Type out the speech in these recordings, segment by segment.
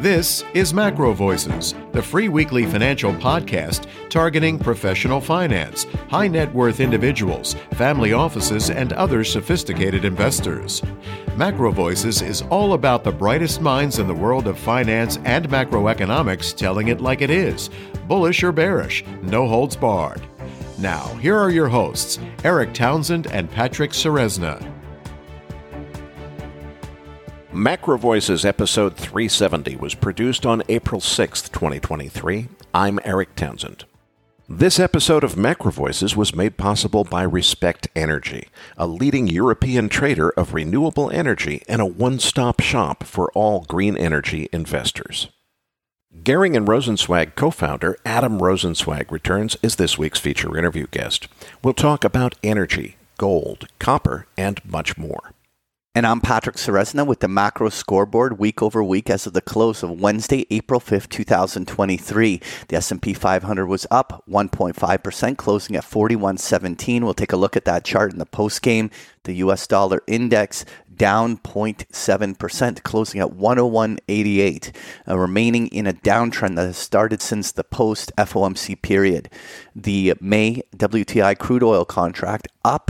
This is Macro Voices, the free weekly financial podcast targeting professional finance, high net worth individuals, family offices, and other sophisticated investors. Macro Voices is all about the brightest minds in the world of finance and macroeconomics telling it like it is, bullish or bearish, no holds barred. Now, here are your hosts, Eric Townsend and Patrick Ceresna. Macro Voices episode 370 was produced on April 6, 2023. I'm Eric Townsend. This episode of Macro Voices was made possible by Respect Energy, a leading European trader of renewable energy and a one-stop shop for all green energy investors. Gehring and Rosenzweig co-founder Adam Rosenzweig returns as this week's feature interview guest. We'll talk about energy, gold, copper, and much more. And I'm Patrick Ceresna with the Macro Scoreboard week over week as of the close of Wednesday, April 5th, 2023. The S&P 500 was up 1.5%, closing at 4117. We'll take a look at that chart in the post-game. The U.S. dollar index down 0.7%, closing at 101.88, remaining in a downtrend that has started since the post-FOMC period. The May WTI crude oil contract up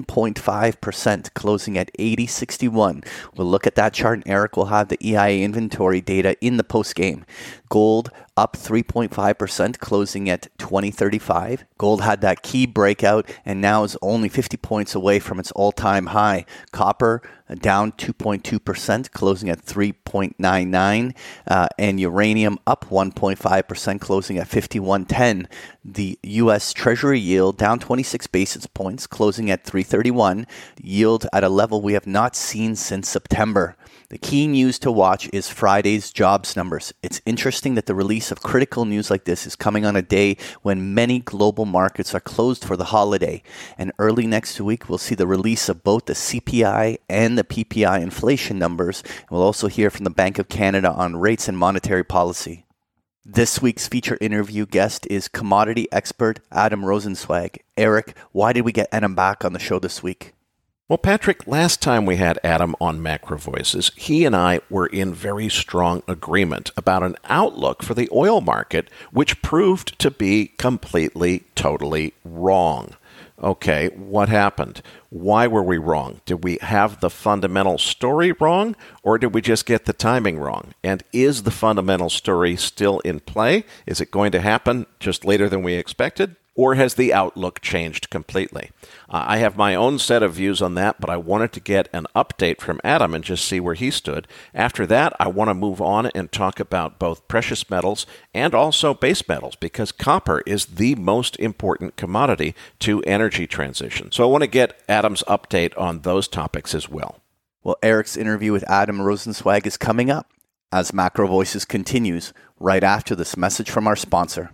10.5%, closing at 80.61. We'll look at that chart, and Eric will have the EIA inventory data in the post-game. Gold up 3.5%, closing at 2035. Gold had that key breakout and now is only 50 points away from its all-time high. Copper down 2.2%, closing at 3.99. And uranium up 1.5%, closing at 51.10. The U.S. Treasury yield down 26 basis points, closing at 3.31. Yield at a level we have not seen since September. The key news to watch is Friday's jobs numbers. It's interesting that the release of critical news like this is coming on a day when many global markets are closed for the holiday. And early next week, we'll see the release of both the CPI and the PPI inflation numbers. And we'll also hear from the Bank of Canada on rates and monetary policy. This week's feature interview guest is commodity expert Adam Rosenzweig. Eric, why did we get Adam back on the show this week? Well, Patrick, last time we had Adam on Macro Voices, he and I were in very strong agreement about an outlook for the oil market, which proved to be completely, totally wrong. Okay, what happened? Why were we wrong? Did we have the fundamental story wrong, or did we just get the timing wrong? And is the fundamental story still in play? Is it going to happen just later than we expected? Or has the outlook changed completely? I have my own set of views on that, but I wanted to get an update from Adam and just see where he stood. After that, I want to move on and talk about both precious metals and also base metals, because copper is the most important commodity to energy transition. So I want to get Adam's update on those topics as well. Well, Eric's interview with Adam Rosenzweig is coming up as Macro Voices continues right after this message from our sponsor.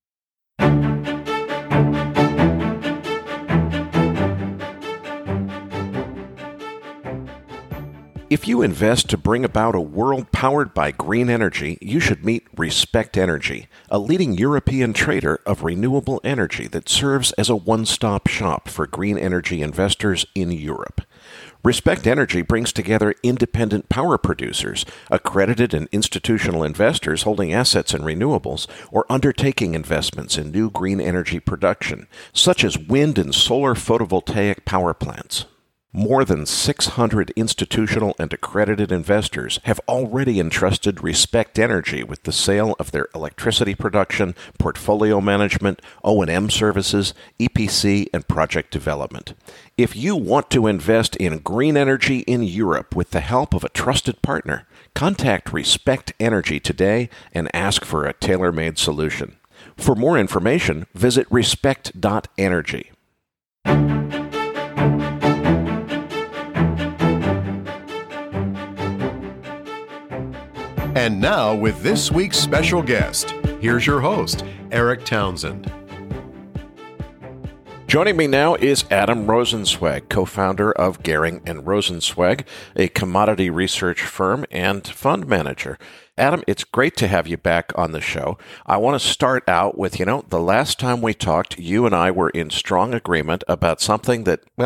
If you invest to bring about a world powered by green energy, you should meet Respect Energy, a leading European trader of renewable energy that serves as a one-stop shop for green energy investors in Europe. Respect Energy brings together independent power producers, accredited and institutional investors holding assets in renewables, or undertaking investments in new green energy production, such as wind and solar photovoltaic power plants. More than 600 institutional and accredited investors have already entrusted Respect Energy with the sale of their electricity production, portfolio management, O&M services, EPC, and project development. If you want to invest in green energy in Europe with the help of a trusted partner, contact Respect Energy today and ask for a tailor-made solution. For more information, visit respect.energy. And now, with this week's special guest, here's your host, Eric Townsend. Joining me now is Adam Rosenzweig, co-founder of Gehring and Rosenzweig, a commodity research firm and fund manager. Adam, it's great to have you back on the show. I want to start out with, the last time we talked, you and I were in strong agreement about something that,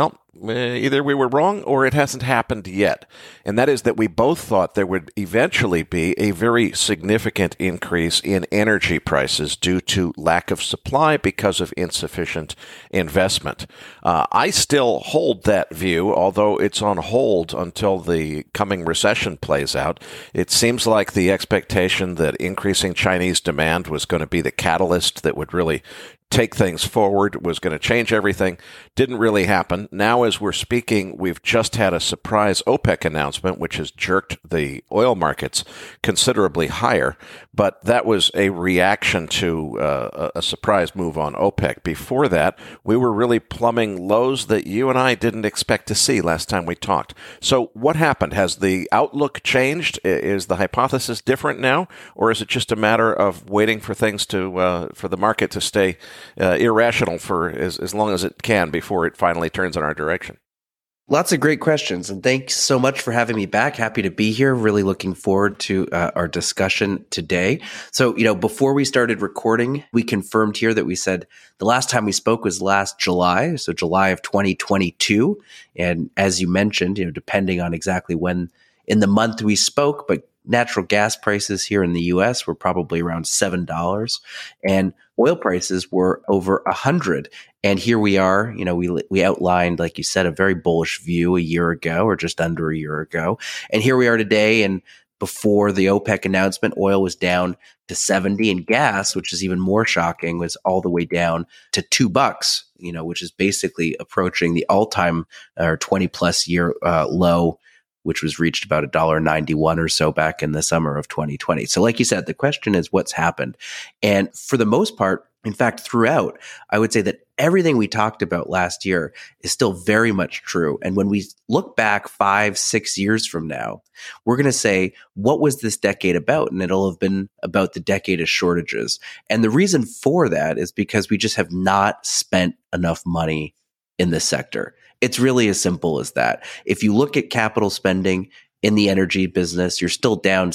either we were wrong or it hasn't happened yet. And that is that we both thought there would eventually be a very significant increase in energy prices due to lack of supply because of insufficient investment. I still hold that view, although it's on hold until the coming recession plays out. It seems like the expectation that increasing Chinese demand was going to be the catalyst that would really take things forward, was going to change everything. Didn't really happen. Now, as we're speaking, we've just had a surprise OPEC announcement, which has jerked the oil markets considerably higher. But that was a reaction to a surprise move on OPEC. Before that, we were really plumbing lows that you and I didn't expect to see last time we talked. So what happened? Has the outlook changed? Is the hypothesis different now? Or is it just a matter of waiting for things to, for the market to stay irrational for as long as it can before it finally turns in our direction? Lots of great questions, and thanks so much for having me back. Happy to be here. Really looking forward to our discussion today. So, before we started recording, we confirmed here that we said the last time we spoke was last July, so July of 2022. And as you mentioned, depending on exactly when in the month we spoke, but natural gas prices here in the U.S. were probably around $7, and oil prices were over $100. And here we are. We outlined, like you said, a very bullish view a year ago, or just under a year ago. And here we are today. And before the OPEC announcement, oil was down to 70, and gas, which is even more shocking, was all the way down to $2. Which is basically approaching the all-time or 20-plus year low, which was reached about $1.91 or so back in the summer of 2020. So like you said, the question is what's happened? And for the most part, in fact, throughout, I would say that everything we talked about last year is still very much true. And when we look back 5-6 years from now, we're going to say, what was this decade about? And it'll have been about the decade of shortages. And the reason for that is because we just have not spent enough money in this sector. It's really as simple as that. If you look at capital spending in the energy business, you're still down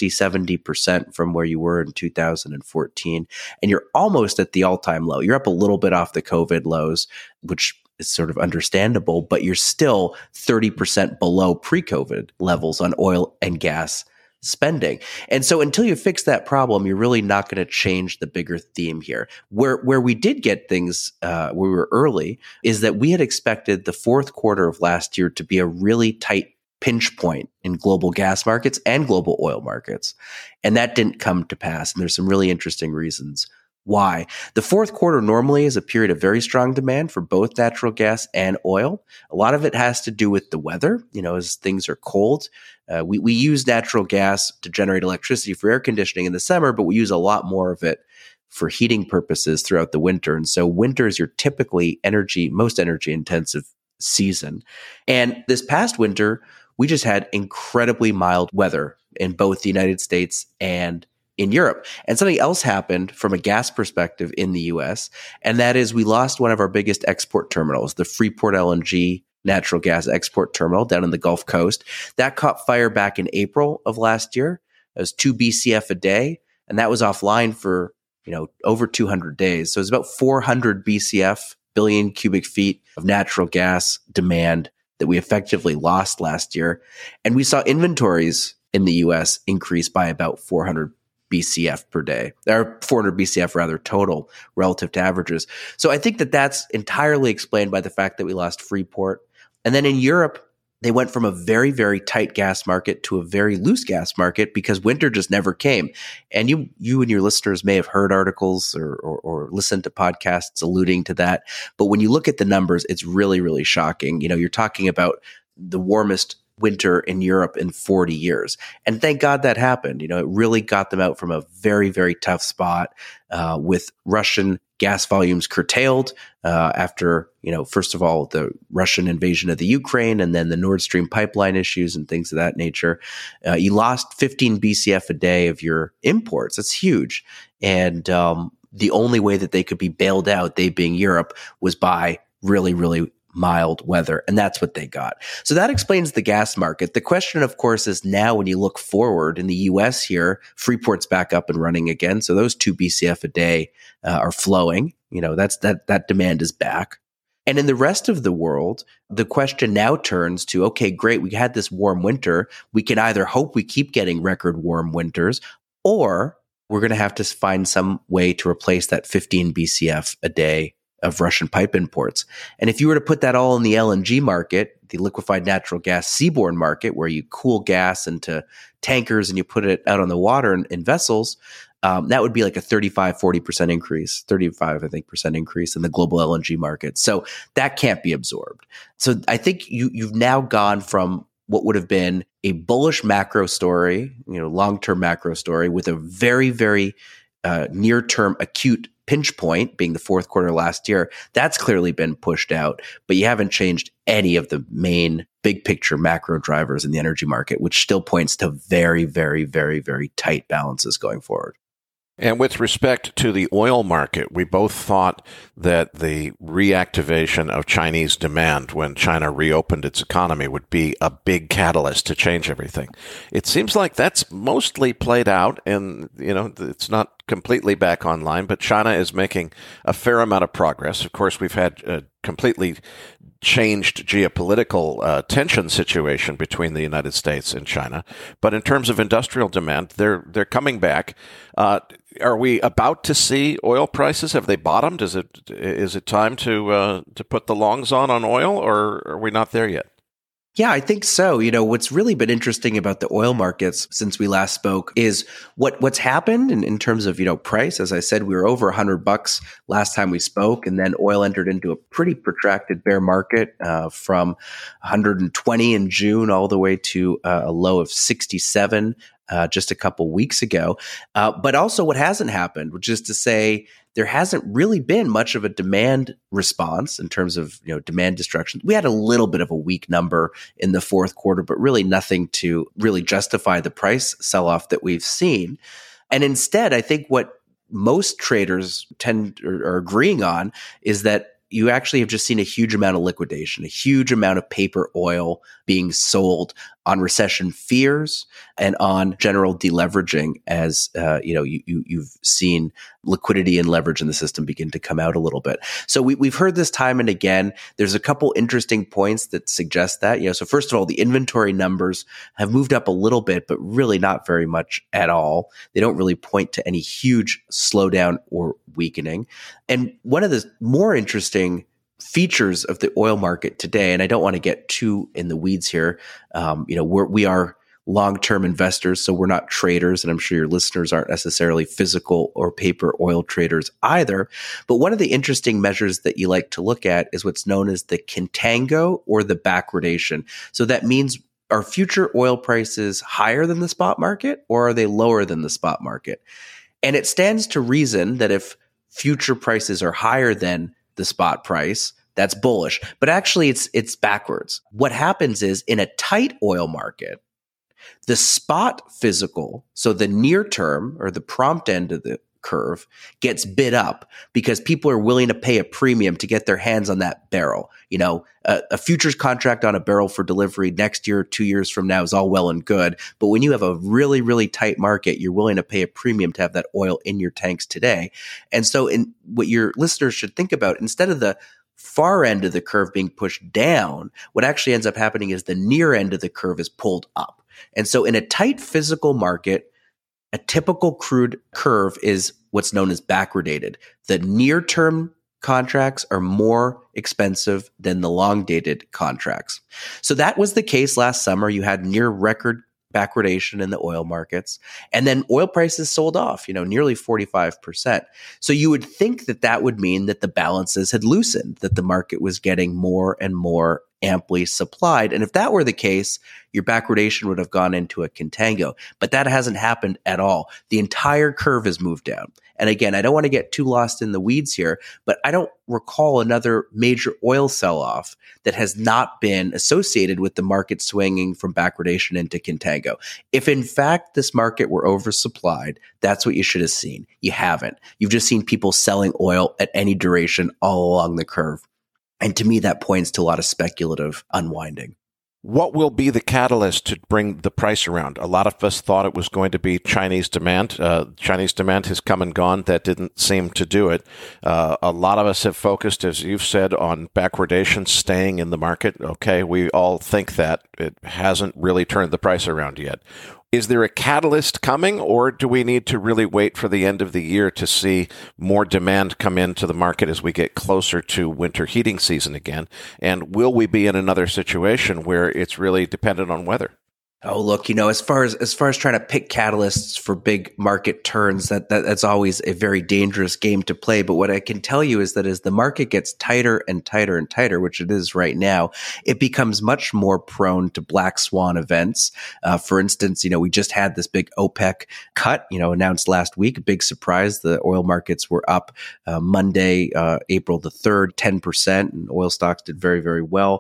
60-70% from where you were in 2014. And you're almost at the all-time low. You're up a little bit off the COVID lows, which is sort of understandable, but you're still 30% below pre-COVID levels on oil and gas spending. And so until you fix that problem, you're really not going to change the bigger theme here. Where we did get things, where we were early, is that we had expected the fourth quarter of last year to be a really tight pinch point in global gas markets and global oil markets. And that didn't come to pass. And there's some really interesting reasons why. The fourth quarter normally is a period of very strong demand for both natural gas and oil. A lot of it has to do with the weather, as things are cold. We use natural gas to generate electricity for air conditioning in the summer, but we use a lot more of it for heating purposes throughout the winter. And so winter is your typically most energy intensive season. And this past winter, we just had incredibly mild weather in both the United States and in Europe. And something else happened from a gas perspective in the US, and that is we lost one of our biggest export terminals, the Freeport LNG natural gas export terminal down in the Gulf Coast. That caught fire back in April of last year. It was 2 BCF a day, and that was offline for, over 200 days. So it's about 400 BCF, billion cubic feet of natural gas demand that we effectively lost last year. And we saw inventories in the US increase by about 400 BCF per day, or 400 BCF rather total relative to averages. So I think that that's entirely explained by the fact that we lost Freeport. And then in Europe, they went from a very, very tight gas market to a very loose gas market because winter just never came. And you and your listeners may have heard articles or listened to podcasts alluding to that. But when you look at the numbers, it's really, really shocking. You're talking about the warmest winter in Europe in 40 years. And thank God that happened. It really got them out from a very, very tough spot with Russian gas volumes curtailed after, first of all, the Russian invasion of the Ukraine and then the Nord Stream pipeline issues and things of that nature. You lost 15 BCF a day of your imports. That's huge. And the only way that they could be bailed out, they being Europe, was by really, really mild weather. And that's what they got. So that explains the gas market. The question, of course, is now when you look forward in the US here, Freeport's back up and running again. So those 2 BCF a day are flowing. That demand is back. And in the rest of the world, the question now turns to, okay, great, we had this warm winter. We can either hope we keep getting record warm winters, or we're going to have to find some way to replace that 15 BCF a day of Russian pipe imports. And if you were to put that all in the LNG market, the liquefied natural gas seaborne market, where you cool gas into tankers and you put it out on the water in vessels, that would be like a 40% increase, 35, I think, percent increase in the global LNG market. So that can't be absorbed. So I think you've now gone from what would have been a bullish macro story, long-term macro story with a very, very near-term acute pinch point being the fourth quarter last year. That's clearly been pushed out, but you haven't changed any of the main big picture macro drivers in the energy market, which still points to very, very, very, very tight balances going forward. And with respect to the oil market, we both thought that the reactivation of Chinese demand when China reopened its economy would be a big catalyst to change everything. It seems like that's mostly played out, and it's not completely back online, but China is making a fair amount of progress. Of course, we've had a completely changed geopolitical tension situation between the United States and China. But in terms of industrial demand, they're coming back. Are we about to see oil prices? Have they bottomed? Is it time to put the longs on oil, or are we not there yet? Yeah, I think so. What's really been interesting about the oil markets since we last spoke is what's happened in terms of, price. As I said, we were over $100 last time we spoke, and then oil entered into a pretty protracted bear market from 120 in June all the way to a low of 67 just a couple weeks ago. But also what hasn't happened, which is to say there hasn't really been much of a demand response in terms of demand destruction. We had a little bit of a weak number in the fourth quarter, but really nothing to really justify the price sell-off that we've seen. And instead, I think what most traders are agreeing on is that you actually have just seen a huge amount of liquidation, a huge amount of paper oil being sold on recession fears and on general deleveraging as you've seen liquidity and leverage in the system begin to come out a little bit. So we've heard this time and again. There's a couple interesting points that suggest that. So first of all, the inventory numbers have moved up a little bit, but really not very much at all. They don't really point to any huge slowdown or weakening. And one of the more interesting features of the oil market today, and I don't want to get too in the weeds here, we are long-term investors, so we're not traders, and I'm sure your listeners aren't necessarily physical or paper oil traders either. But one of the interesting measures that you like to look at is what's known as the contango or the backwardation. So that means, are future oil prices higher than the spot market, or are they lower than the spot market? And it stands to reason that if future prices are higher than the spot price, that's bullish. But actually, it's backwards. What happens is in a tight oil market, the spot physical, so the near term or the prompt end of the curve, gets bid up because people are willing to pay a premium to get their hands on that barrel. A futures contract on a barrel for delivery next year, 2 years from now is all well and good. But when you have a really, really tight market, you're willing to pay a premium to have that oil in your tanks today. And so what your listeners should think about, instead of the far end of the curve being pushed down, what actually ends up happening is the near end of the curve is pulled up. And so in a tight physical market, a typical crude curve is what's known as backwardated. The near-term contracts are more expensive than the long-dated contracts. So that was the case last summer. You had near record backwardation in the oil markets, and then oil prices sold off, nearly 45%. So you would think that that would mean that the balances had loosened, that the market was getting more and more amply supplied. And if that were the case, your backwardation would have gone into a contango. But that hasn't happened at all. The entire curve has moved down. And again, I don't want to get too lost in the weeds here, but I don't recall another major oil sell-off that has not been associated with the market swinging from backwardation into contango. If in fact this market were oversupplied, that's what you should have seen. You haven't. You've just seen people selling oil at any duration all along the curve. And to me, that points to a lot of speculative unwinding. What will be the catalyst to bring the price around? A lot of us thought it was going to be Chinese demand. Chinese demand has come and gone. That didn't seem to do it. A lot of us have focused, as you've said, on backwardation staying in the market. Okay, we all think that. It hasn't really turned the price around yet. Is there a catalyst coming, or do we need to really wait for the end of the year to see more demand come into the market as we get closer to winter heating season again? And will we be in another situation where it's really dependent on weather? Oh, look, as far as trying to pick catalysts for big market turns, that's always a very dangerous game to play. But what I can tell you is that as the market gets tighter and tighter and tighter, which it is right now, it becomes much more prone to black swan events. For instance, we just had this big OPEC cut, announced last week, a big surprise. The oil markets were up Monday, April the 3rd, 10%, and oil stocks did very, very well.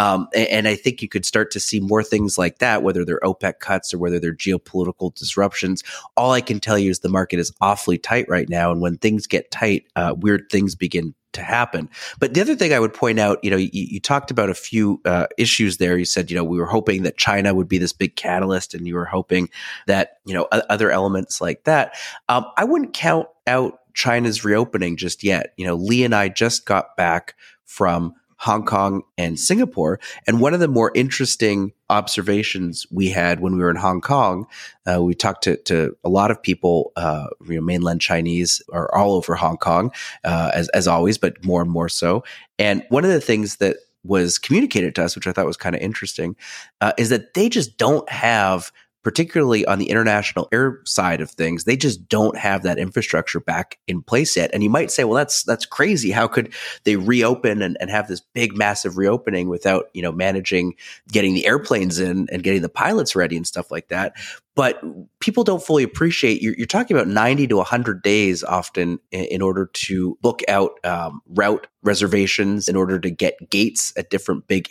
And I think you could start to see more things like that, whether they're OPEC cuts or whether they're geopolitical disruptions. All I can tell you is the market is awfully tight right now. And when things get tight, weird things begin to happen. But the other thing I would point out, you talked about a few issues there. You said, we were hoping that China would be this big catalyst, and you were hoping that, other elements like that. I wouldn't count out China's reopening just yet. Lee and I just got back from Hong Kong and Singapore. And one of the more interesting observations we had when we were in Hong Kong, we talked to a lot of people, mainland Chinese are all over Hong Kong, as always, but more and more so. And one of the things that was communicated to us, which I thought was kind of interesting, is that they just don't have, particularly on the international air side of things, they just don't have that infrastructure back in place yet. And you might say, well, that's crazy. How could they reopen and have this big, massive reopening without, managing getting the airplanes in and getting the pilots ready and stuff like that? But people don't fully appreciate, you're talking about 90 to 100 days often in order to book out route reservations, in order to get gates at different big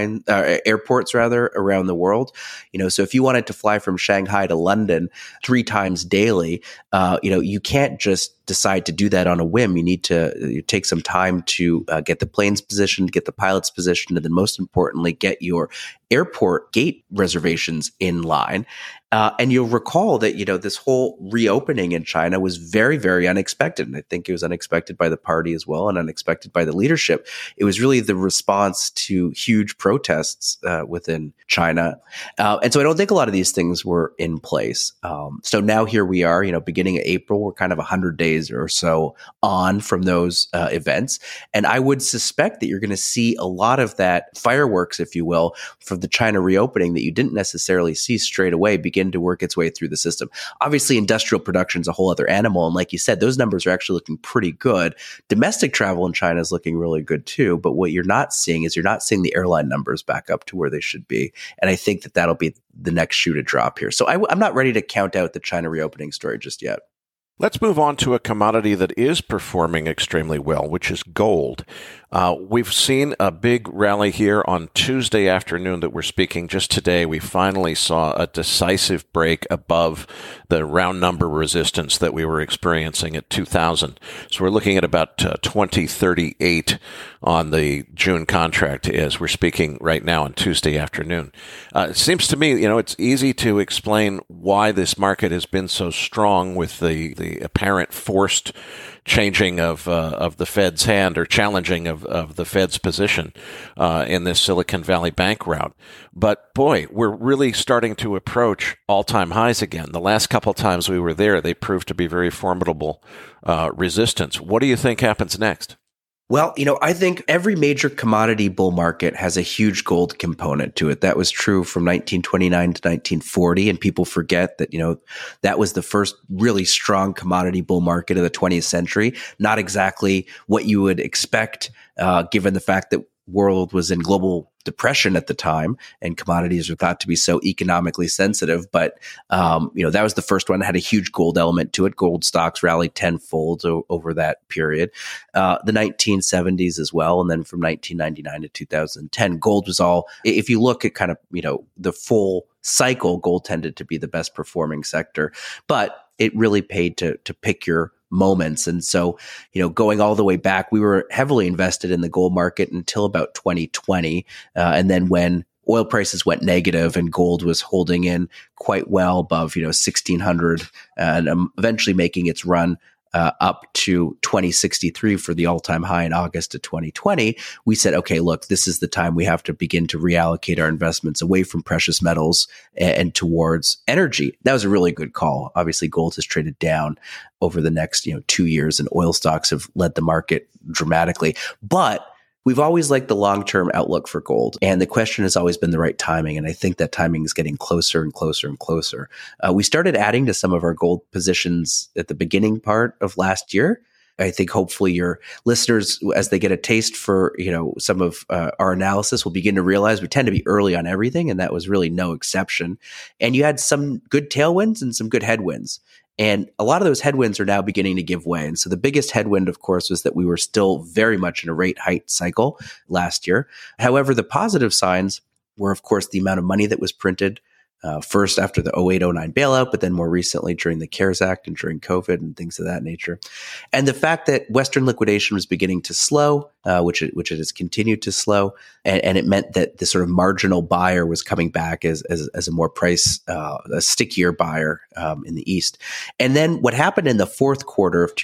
airports around the world. So if you wanted to fly from Shanghai to London 3 times daily, you can't just decide to do that on a whim. You need to take some time to get the planes positioned, get the pilots positioned, and then most importantly, get your airport gate reservations in line. And you'll recall that, this whole reopening in China was very, very unexpected. And I think it was unexpected by the party as well, and unexpected by the leadership. It was really the response to huge protests within China. And so I don't think a lot of these things were in place. So now here we are, beginning of April, we're kind of 100 days or so on from those events. And I would suspect that you're going to see a lot of that fireworks, if you will, from the China reopening that you didn't necessarily see straight away begin to work its way through the system. Obviously, industrial production is a whole other animal. And like you said, those numbers are actually looking pretty good. Domestic travel in China is looking really good too. But what you're not seeing is the airline numbers back up to where they should be. And I think that that'll be the next shoe to drop here. So I'm not ready to count out the China reopening story just yet. Let's move on to a commodity that is performing extremely well, which is gold. We've seen a big rally here on Tuesday afternoon that we're speaking just today. We finally saw a decisive break above the round number resistance that we were experiencing at 2,000. So we're looking at about 2038 on the June contract as we're speaking right now on Tuesday afternoon. It seems to me, it's easy to explain why this market has been so strong with the apparent forced changing of the Fed's hand, or challenging of the Fed's position in this Silicon Valley Bank route. But boy, we're really starting to approach all-time highs again. The last couple times we were there, they proved to be very formidable resistance. What do you think happens next? Well, I think every major commodity bull market has a huge gold component to it. That was true from 1929 to 1940. And people forget that, that was the first really strong commodity bull market of the 20th century. Not exactly what you would expect, given the fact that world was in global depression at the time and commodities are thought to be so economically sensitive. But, that was the first one that had a huge gold element to it. Gold stocks rallied tenfold over that period. The 1970s as well. And then from 1999 to 2010, gold was all, if you look at kind of, the full cycle, gold tended to be the best performing sector, but it really paid to pick your moments. And so, going all the way back, we were heavily invested in the gold market until about 2020. And then when oil prices went negative and gold was holding in quite well above, 1,600 and eventually making its run up to 2063 for the all-time high in August of 2020, we said, okay, look, this is the time we have to begin to reallocate our investments away from precious metals and towards energy. That was a really good call. Obviously, gold has traded down over the next 2 years, and oil stocks have led the market dramatically. But we've always liked the long-term outlook for gold, and the question has always been the right timing, and I think that timing is getting closer and closer and closer. We started adding to some of our gold positions at the beginning part of last year. I think hopefully your listeners, as they get a taste for some of our analysis, will begin to realize we tend to be early on everything, and that was really no exception. And you had some good tailwinds and some good headwinds. And a lot of those headwinds are now beginning to give way. And so the biggest headwind, of course, was that we were still very much in a rate hike cycle last year. However, the positive signs were, of course, the amount of money that was printed, first after the 08-09 bailout, but then more recently during the CARES Act and during COVID and things of that nature. And the fact that Western liquidation was beginning to slow, which it has continued to slow, and it meant that the sort of marginal buyer was coming back as a more a stickier buyer in the East. And then what happened in the fourth quarter of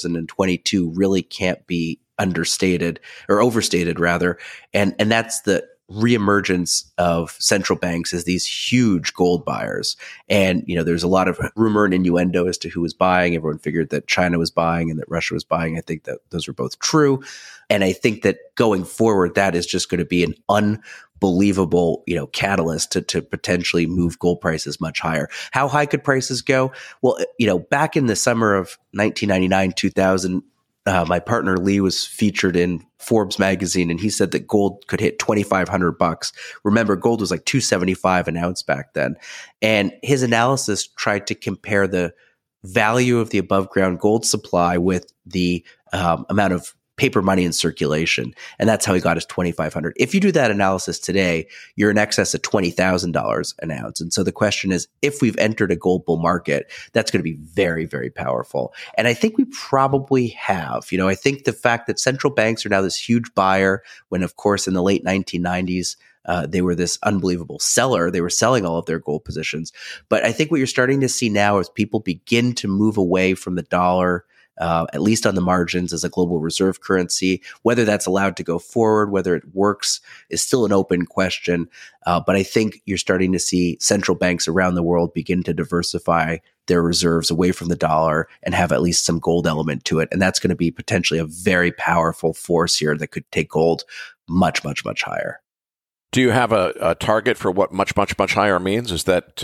2022 really can't be understated or overstated rather, and that's the reemergence of central banks as these huge gold buyers. And, there's a lot of rumor and innuendo as to who was buying. Everyone figured that China was buying and that Russia was buying. I think that those are both true. And I think that going forward, that is just going to be an unbelievable, catalyst to potentially move gold prices much higher. How high could prices go? Well, back in the summer of 1999, 2000, my partner Lee was featured in Forbes magazine, and he said that gold could hit $2,500. Remember, gold was like $275 an ounce back then. And his analysis tried to compare the value of the above ground gold supply with the amount of paper money in circulation. And that's how he got his $2,500. If you do that analysis today, you're in excess of $20,000 an ounce. And so the question is, if we've entered a gold bull market, that's going to be very, very powerful. And I think we probably have. I think the fact that central banks are now this huge buyer, when of course in the late 1990s, they were this unbelievable seller. They were selling all of their gold positions. But I think what you're starting to see now is people begin to move away from the dollar, at least on the margins, as a global reserve currency. Whether that's allowed to go forward, whether it works, is still an open question. But I think you're starting to see central banks around the world begin to diversify their reserves away from the dollar and have at least some gold element to it. And that's going to be potentially a very powerful force here that could take gold much, much, much higher. Do you have a target for what much, much, much higher means? Is that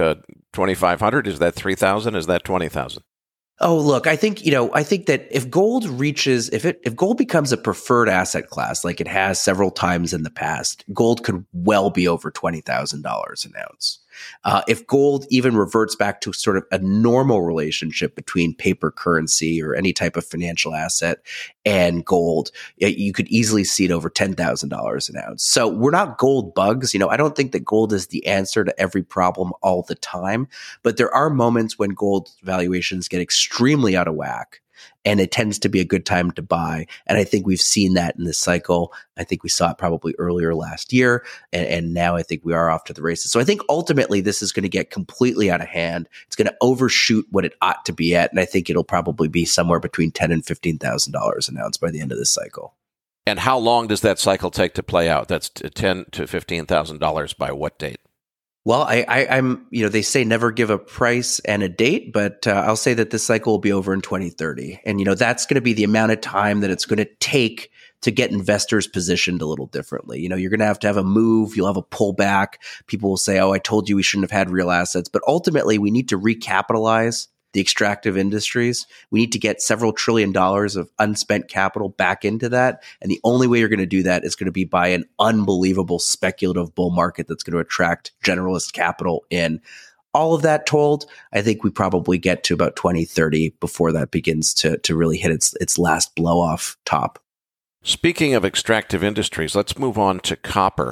2,500? Is that 3,000? Is that 20,000? Oh, look, I think that if gold reaches, if gold becomes a preferred asset class, like it has several times in the past, gold could well be over $20,000 an ounce. If gold even reverts back to sort of a normal relationship between paper currency or any type of financial asset and gold, you could easily see it over $10,000 an ounce. So we're not gold bugs. I don't think that gold is the answer to every problem all the time, but there are moments when gold valuations get extremely out of whack, and it tends to be a good time to buy. And I think we've seen that in this cycle. I think we saw it probably earlier last year. And now I think we are off to the races. So I think ultimately this is going to get completely out of hand. It's going to overshoot what it ought to be at. And I think it'll probably be somewhere between $10,000 and $15,000 an ounce by the end of this cycle. And how long does that cycle take to play out? That's $10,000 to $15,000 by what date? Well, I'm, they say never give a price and a date, but I'll say that this cycle will be over in 2030. And, that's going to be the amount of time that it's going to take to get investors positioned a little differently. You're going to have a move. You'll have a pullback. People will say, oh, I told you we shouldn't have had real assets. But ultimately, we need to recapitalize the extractive industries. We need to get several $1 trillion of unspent capital back into that. And the only way you're going to do that is going to be by an unbelievable speculative bull market that's going to attract generalist capital in. All of that told, I think we probably get to about 2030 before that begins to really hit its last blow off top. Speaking of extractive industries, let's move on to copper.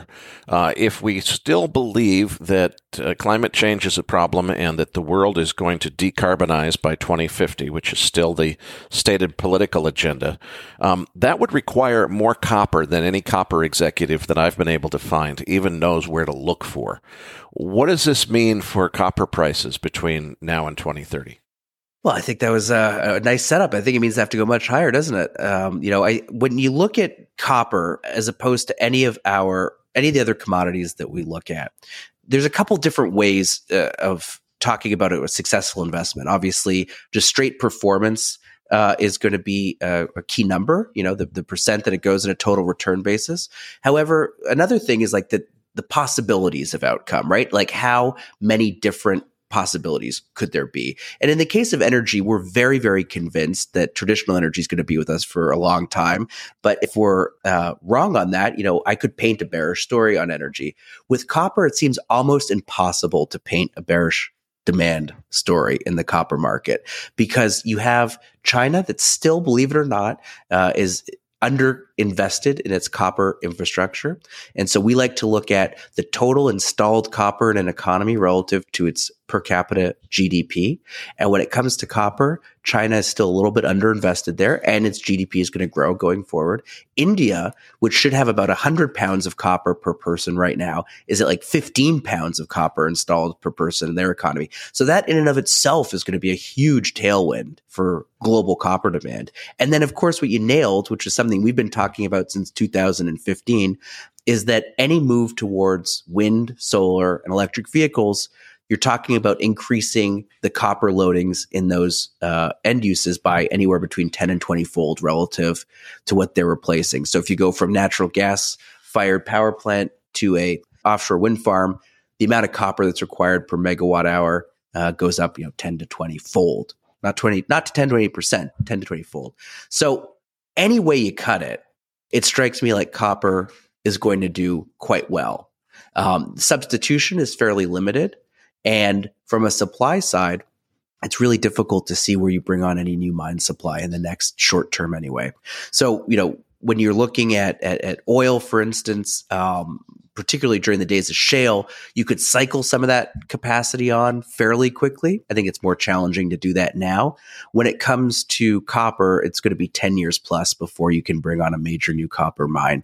If we still believe that climate change is a problem and that the world is going to decarbonize by 2050, which is still the stated political agenda, that would require more copper than any copper executive that I've been able to find even knows where to look for. What does this mean for copper prices between now and 2030? Well, I think that was a nice setup. I think it means they have to go much higher, doesn't it? When you look at copper as opposed to any of the other commodities that we look at, there's a couple different ways of talking about it, a successful investment. Obviously, just straight performance is going to be a key number. The percent that it goes in a total return basis. However, another thing is like the possibilities of outcome, right? Like how many different possibilities could there be? And in the case of energy, we're very, very convinced that traditional energy is going to be with us for a long time. But if we're wrong on that, I could paint a bearish story on energy. With copper, it seems almost impossible to paint a bearish demand story in the copper market because you have China that still, believe it or not, is underinvested in its copper infrastructure. And so we like to look at the total installed copper in an economy relative to its per capita GDP. And when it comes to copper, China is still a little bit underinvested there, and its GDP is going to grow going forward. India, which should have about 100 pounds of copper per person right now, is at like 15 pounds of copper installed per person in their economy. So that in and of itself is going to be a huge tailwind for global copper demand. And then, of course, what you nailed, which is something we've been talking about since 2015, is that any move towards wind, solar, and electric vehicles, you're talking about increasing the copper loadings in those end uses by anywhere between 10 and 20 fold relative to what they're replacing. So if you go from natural gas fired power plant to a offshore wind farm, the amount of copper that's required per megawatt hour goes up 10 to 20 fold. Not to 10 to 20%, 10 to 20 fold. So any way you cut it, it strikes me like copper is going to do quite well. Substitution is fairly limited. And from a supply side, it's really difficult to see where you bring on any new mine supply in the next short term anyway. So, when you're looking at oil, for instance, particularly during the days of shale, you could cycle some of that capacity on fairly quickly. I think it's more challenging to do that now. When it comes to copper, it's going to be 10 years plus before you can bring on a major new copper mine.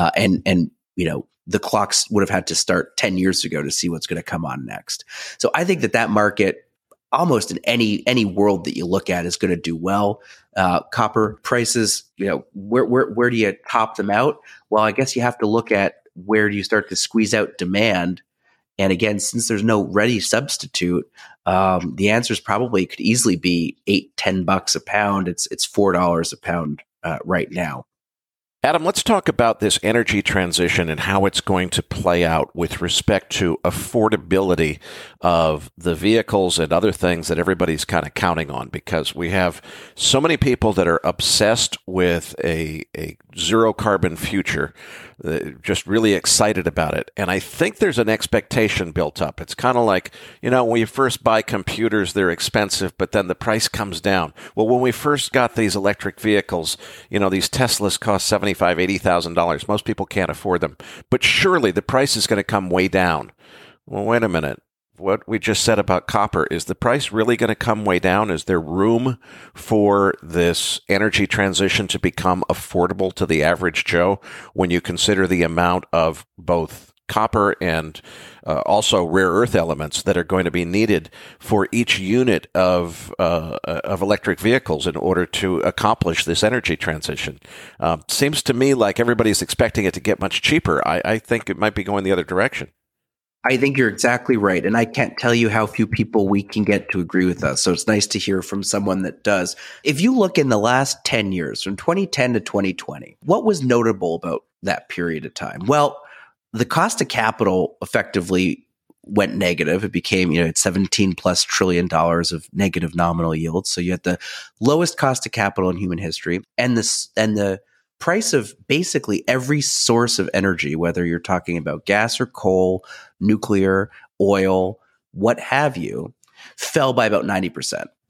The clocks would have had to start 10 years ago to see what's going to come on next. So I think that market, almost in any world that you look at, is going to do well. Copper prices, where do you top them out? Well, I guess you have to look at where do you start to squeeze out demand. And again, since there's no ready substitute, the answer is probably could easily be $8-10 a pound. It's $4 a pound right now. Adam, let's talk about this energy transition and how it's going to play out with respect to affordability of the vehicles and other things that everybody's kind of counting on, because we have so many people that are obsessed with a zero carbon future, just really excited about it. And I think there's an expectation built up. It's kind of like, when you first buy computers, they're expensive, but then the price comes down. Well, when we first got these electric vehicles, these Teslas cost $75,000, $80,000. Most people can't afford them. But surely the price is going to come way down. Well, wait a minute. What we just said about copper, is the price really going to come way down? Is there room for this energy transition to become affordable to the average Joe when you consider the amount of both copper and also rare earth elements that are going to be needed for each unit of electric vehicles in order to accomplish this energy transition? Seems to me like everybody's expecting it to get much cheaper. I think it might be going the other direction. I think you're exactly right. And I can't tell you how few people we can get to agree with us. So it's nice to hear from someone that does. If you look in the last 10 years, from 2010 to 2020, what was notable about that period of time? Well, the cost of capital effectively went negative. It became, it's $17+ trillion of negative nominal yield. So you had the lowest cost of capital in human history, and the price of basically every source of energy, whether you're talking about gas or coal, nuclear, oil, what have you, fell by about 90%.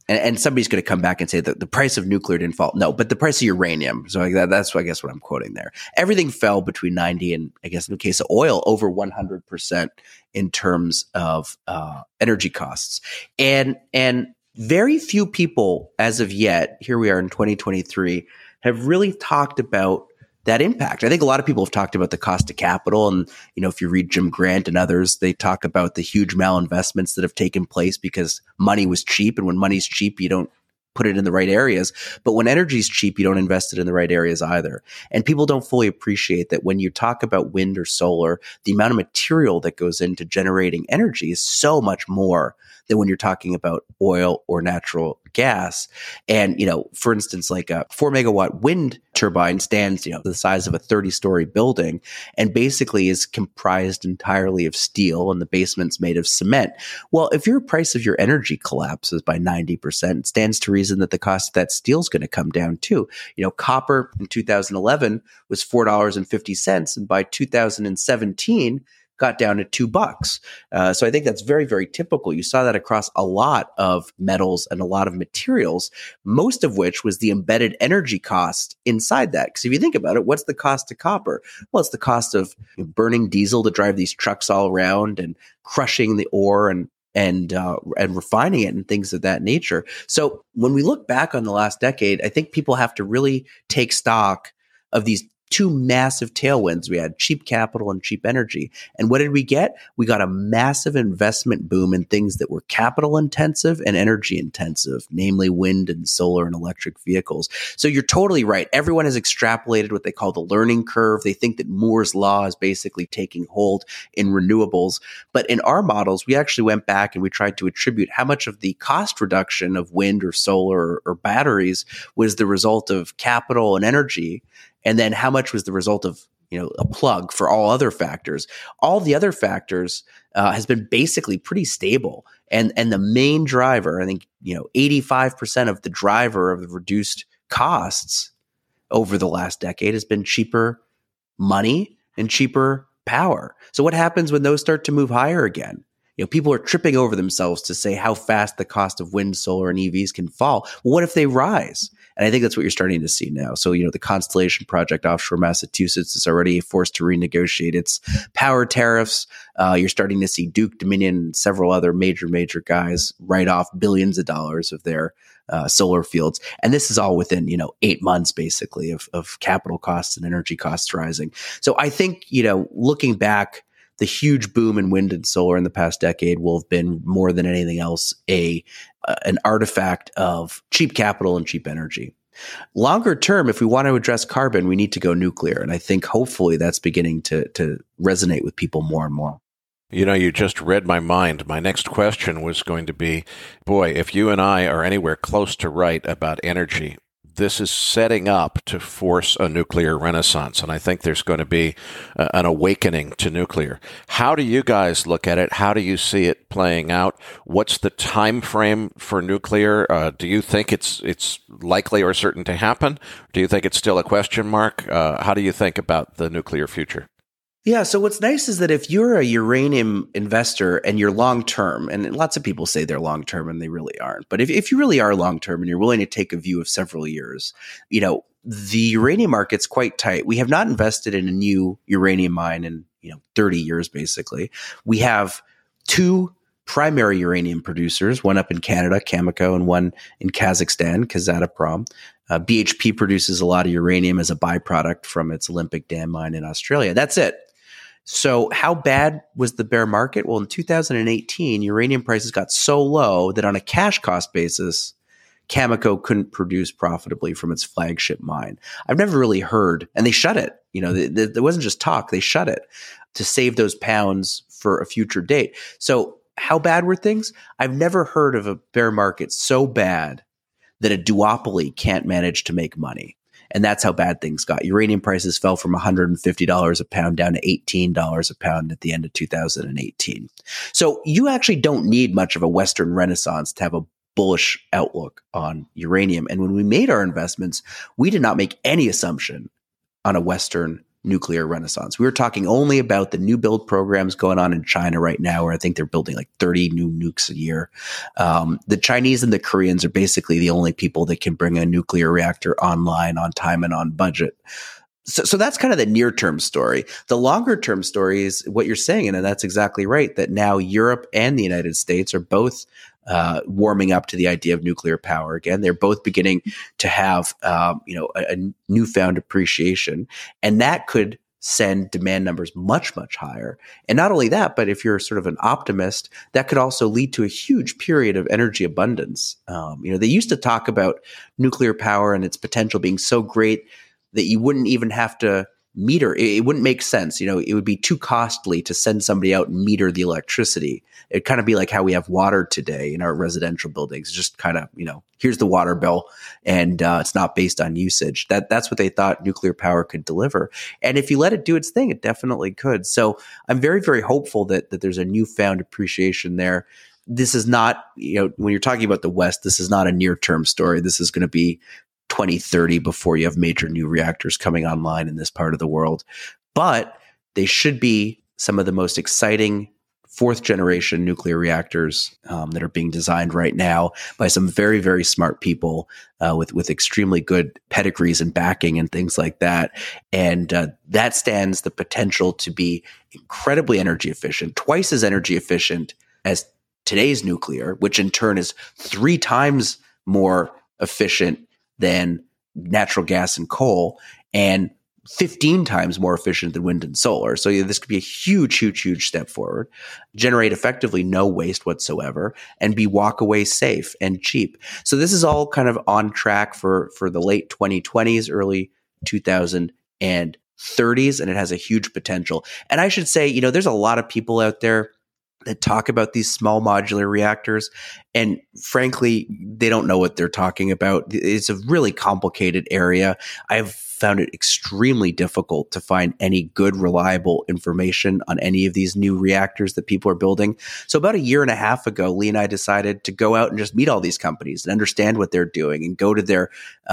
and somebody's going to come back and say that the price of nuclear didn't fall. No, but the price of uranium. So that's I guess what I'm quoting there. Everything fell between 90 and, I guess in the case of oil, over 100% in terms of energy costs. And very few people as of yet, here we are in 2023, have really talked about that impact. I think a lot of people have talked about the cost of capital. And, if you read Jim Grant and others, they talk about the huge malinvestments that have taken place because money was cheap. And when money's cheap, you don't put it in the right areas. But when energy's cheap, you don't invest it in the right areas either. And people don't fully appreciate that when you talk about wind or solar, the amount of material that goes into generating energy is so much more than when you're talking about oil or natural gas. And, for instance, like a 4 megawatt wind turbine stands, the size of a 30-story building and basically is comprised entirely of steel and the basement's made of cement. Well, if your price of your energy collapses by 90%, it stands to reason that the cost of that steel is going to come down too. Copper in 2011 was $4.50, and by 2017, got down to $2. So I think that's very, very typical. You saw that across a lot of metals and a lot of materials, most of which was the embedded energy cost inside that. Because if you think about it, what's the cost of copper? Well, it's the cost of burning diesel to drive these trucks all around and crushing the ore and refining it and things of that nature. So when we look back on the last decade, I think people have to really take stock of these two massive tailwinds. We had cheap capital and cheap energy. And what did we get? We got a massive investment boom in things that were capital intensive and energy intensive, namely wind and solar and electric vehicles. So you're totally right. Everyone has extrapolated what they call the learning curve. They think that Moore's law is basically taking hold in renewables. But in our models, we actually went back and we tried to attribute how much of the cost reduction of wind or solar or batteries was the result of capital and energy, and then how much was the result of, a plug for all other factors. All the other factors has been basically pretty stable. And the main driver, I think, 85% of the driver of the reduced costs over the last decade has been cheaper money and cheaper power. So what happens when those start to move higher again? People are tripping over themselves to say how fast the cost of wind, solar, and EVs can fall. Well, what if they rise? And I think that's what you're starting to see now. So, the Constellation project offshore Massachusetts is already forced to renegotiate its power tariffs. You're starting to see Duke, Dominion, and several other major guys write off billions of dollars of their solar fields. And this is all within, 8 months, basically, of capital costs and energy costs rising. So I think, looking back, the huge boom in wind and solar in the past decade will have been more than anything else an artifact of cheap capital and cheap energy. Longer term, if we want to address carbon, we need to go nuclear. And I think hopefully that's beginning to resonate with people more and more. You just read my mind. My next question was going to be, boy, if you and I are anywhere close to right about energy, this is setting up to force a nuclear renaissance. And I think there's going to be an awakening to nuclear. How do you guys look at it? How do you see it playing out? What's the time frame for nuclear? Do you think it's likely or certain to happen? Do you think it's still a question mark? How do you think about the nuclear future? Yeah. So what's nice is that if you're a uranium investor and you're long-term, and lots of people say they're long-term and they really aren't, but if you really are long-term and you're willing to take a view of several years, the uranium market's quite tight. We have not invested in a new uranium mine in, 30 years, basically. We have two primary uranium producers, one up in Canada, Cameco, and one in Kazakhstan, Kazatomprom. BHP produces a lot of uranium as a byproduct from its Olympic Dam mine in Australia. That's it. So how bad was the bear market? Well, in 2018, uranium prices got so low that on a cash cost basis, Cameco couldn't produce profitably from its flagship mine. I've never really heard, and they shut it. There wasn't just talk, they shut it to save those pounds for a future date. So how bad were things? I've never heard of a bear market so bad that a duopoly can't manage to make money. And that's how bad things got. Uranium prices fell from $150 a pound down to $18 a pound at the end of 2018. So you actually don't need much of a Western renaissance to have a bullish outlook on uranium. And when we made our investments, we did not make any assumption on a Western nuclear renaissance. We were talking only about the new build programs going on in China right now, where I think they're building like 30 new nukes a year. The Chinese and the Koreans are basically the only people that can bring a nuclear reactor online on time and on budget. So that's kind of the near-term story. The longer-term story is what you're saying, and that's exactly right, that now Europe and the United States are both warming up to the idea of nuclear power again. They're both beginning to have a newfound appreciation, and that could send demand numbers much, much higher. And not only that, but if you're sort of an optimist, that could also lead to a huge period of energy abundance. They used to talk about nuclear power and its potential being so great that you wouldn't even have to meter. It wouldn't make sense. It would be too costly to send somebody out and meter the electricity. It'd kind of be like how we have water today in our residential buildings. Just kind of, here's the water bill, and it's not based on usage. That's what they thought nuclear power could deliver. And if you let it do its thing, it definitely could. So I'm very, very hopeful that there's a newfound appreciation there. This is not, when you're talking about the West, this is not a near-term story. This is going to be 2030 before you have major new reactors coming online in this part of the world. But they should be some of the most exciting fourth generation nuclear reactors that are being designed right now by some very, very smart people with extremely good pedigrees and backing and things like that. And that stands the potential to be incredibly energy efficient, twice as energy efficient as today's nuclear, which in turn is 3 times more efficient than natural gas and coal, and 15 times more efficient than wind and solar. So this could be a huge, huge, huge step forward, generate effectively no waste whatsoever, and be walk away safe and cheap. So this is all kind of on track for the late 2020s, early 2030s, and it has a huge potential. And I should say, there's a lot of people out there that talk about these small modular reactors, and frankly, they don't know what they're talking about. It's a really complicated area. I've found it extremely difficult to find any good, reliable information on any of these new reactors that people are building. So about a year and a half ago, Lee and I decided to go out and just meet all these companies and understand what they're doing, and go to their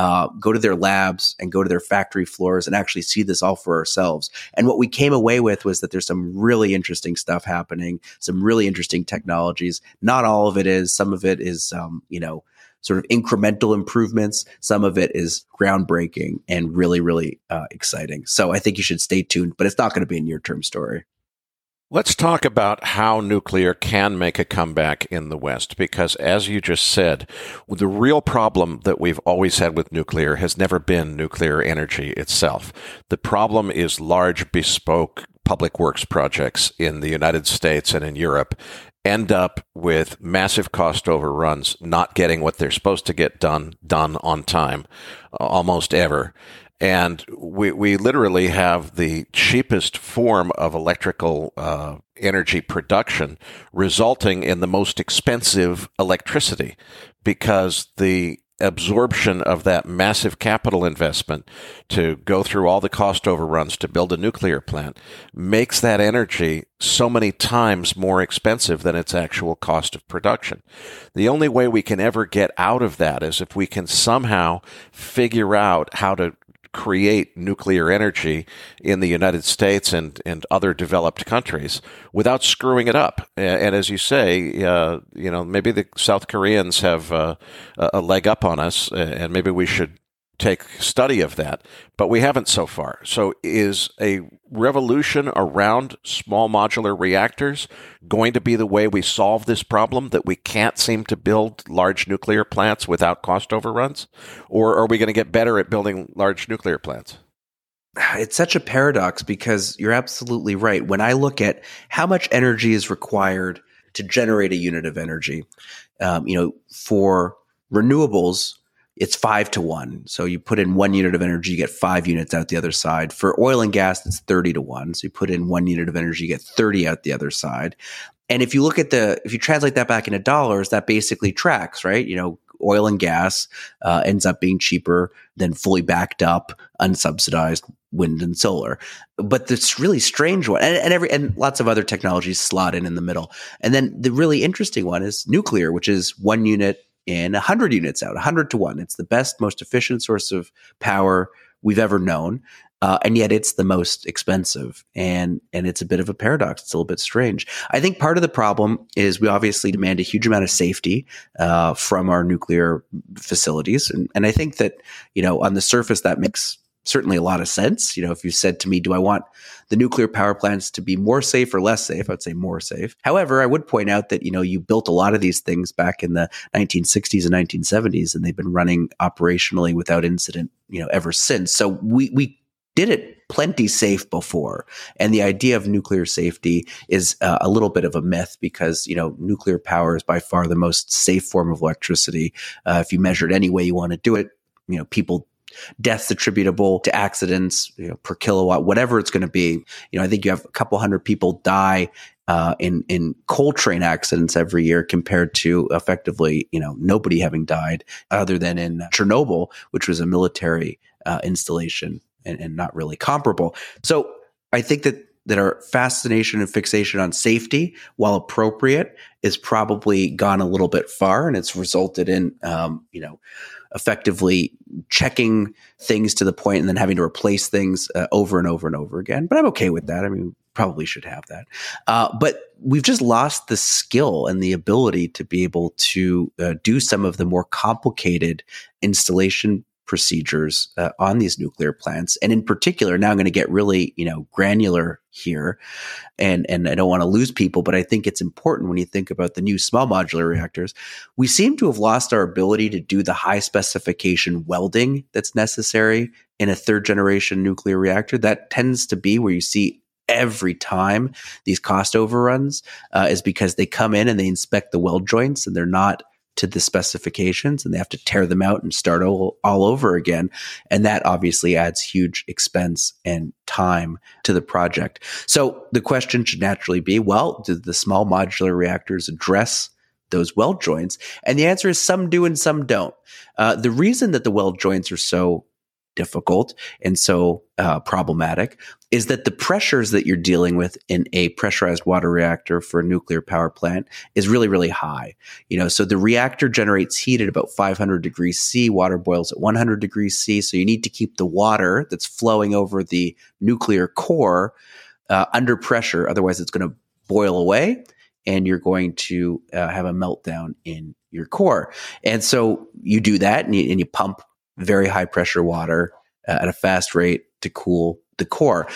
labs and go to their factory floors and actually see this all for ourselves. And what we came away with was that there's some really interesting stuff happening, some really interesting technologies. Not all of it is. Some of it is, sort of incremental improvements. Some of it is groundbreaking and really, really exciting. So I think you should stay tuned, but it's not going to be a near-term story. Let's talk about how nuclear can make a comeback in the West, because as you just said, the real problem that we've always had with nuclear has never been nuclear energy itself. The problem is large, bespoke public works projects in the United States and in Europe end up with massive cost overruns, not getting what they're supposed to get done on time, almost ever. And we literally have the cheapest form of electrical energy production, resulting in the most expensive electricity, because the absorption of that massive capital investment to go through all the cost overruns to build a nuclear plant makes that energy so many times more expensive than its actual cost of production. The only way we can ever get out of that is if we can somehow figure out how to create nuclear energy in the United States and other developed countries without screwing it up. And as you say, maybe the South Koreans have a leg up on us, and maybe we should take study of that, but we haven't so far. So is a revolution around small modular reactors going to be the way we solve this problem, that we can't seem to build large nuclear plants without cost overruns? Or are we going to get better at building large nuclear plants? It's such a paradox, because you're absolutely right. When I look at how much energy is required to generate a unit of energy, for renewables, it's 5-1. So you put in 1 unit of energy, you get 5 units out the other side. For oil and gas, it's 30-1. So you put in 1 unit of energy, you get 30 out the other side. And if you look at if you translate that back into dollars, that basically tracks, right? Oil and gas ends up being cheaper than fully backed up, unsubsidized wind and solar. But this really strange one, and lots of other technologies slot in the middle. And then the really interesting one is nuclear, which is 1 unit in 100 units out, 100-1. It's the best, most efficient source of power we've ever known. and yet it's the most expensive. And it's a bit of a paradox. It's a little bit strange. I think part of the problem is we obviously demand a huge amount of safety from our nuclear facilities. And I think that, on the surface, that makes certainly a lot of sense. If you said to me, do I want the nuclear power plants to be more safe or less safe? I'd say more safe. However, I would point out that, you built a lot of these things back in the 1960s and 1970s, and they've been running operationally without incident, ever since. So we did it plenty safe before. And the idea of nuclear safety is a little bit of a myth because, nuclear power is by far the most safe form of electricity. If you measure it any way you want to do it, deaths attributable to accidents, per kilowatt, whatever it's going to be. I think you have a couple hundred people die in coal train accidents every year compared to effectively, nobody having died other than in Chernobyl, which was a military installation and not really comparable. So I think that our fascination and fixation on safety, while appropriate, is probably gone a little bit far, and it's resulted in, effectively checking things to the point and then having to replace things over and over and over again. But I'm okay with that. I mean, probably should have that. But we've just lost the skill and the ability to be able to do some of the more complicated installation procedures on these nuclear plants. And in particular, now I'm going to get really, granular here. And I don't want to lose people, but I think it's important when you think about the new small modular reactors. We seem to have lost our ability to do the high specification welding that's necessary in a third generation nuclear reactor. That tends to be where you see every time these cost overruns is because they come in and they inspect the weld joints and they're not to the specifications, and they have to tear them out and start all over again. And that obviously adds huge expense and time to the project. So the question should naturally be, well, do the small modular reactors address those weld joints? And the answer is some do and some don't. The reason that the weld joints are so difficult and so problematic is that the pressures that you're dealing with in a pressurized water reactor for a nuclear power plant is really, really high. So the reactor generates heat at about 500 degrees C, water boils at 100 degrees C. So you need to keep the water that's flowing over the nuclear core under pressure. Otherwise, it's going to boil away and you're going to have a meltdown in your core. And so you do that and you pump very high pressure water at a fast rate to cool the core.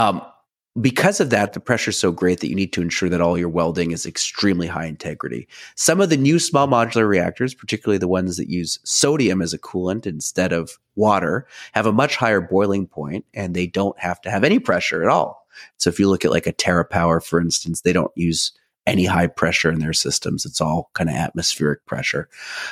Because of that, the pressure is so great that you need to ensure that all your welding is extremely high integrity. Some of the new small modular reactors, particularly the ones that use sodium as a coolant instead of water, have a much higher boiling point and they don't have to have any pressure at all. So if you look at like a TerraPower, for instance, they don't use any high pressure in their systems. It's all kind of atmospheric pressure.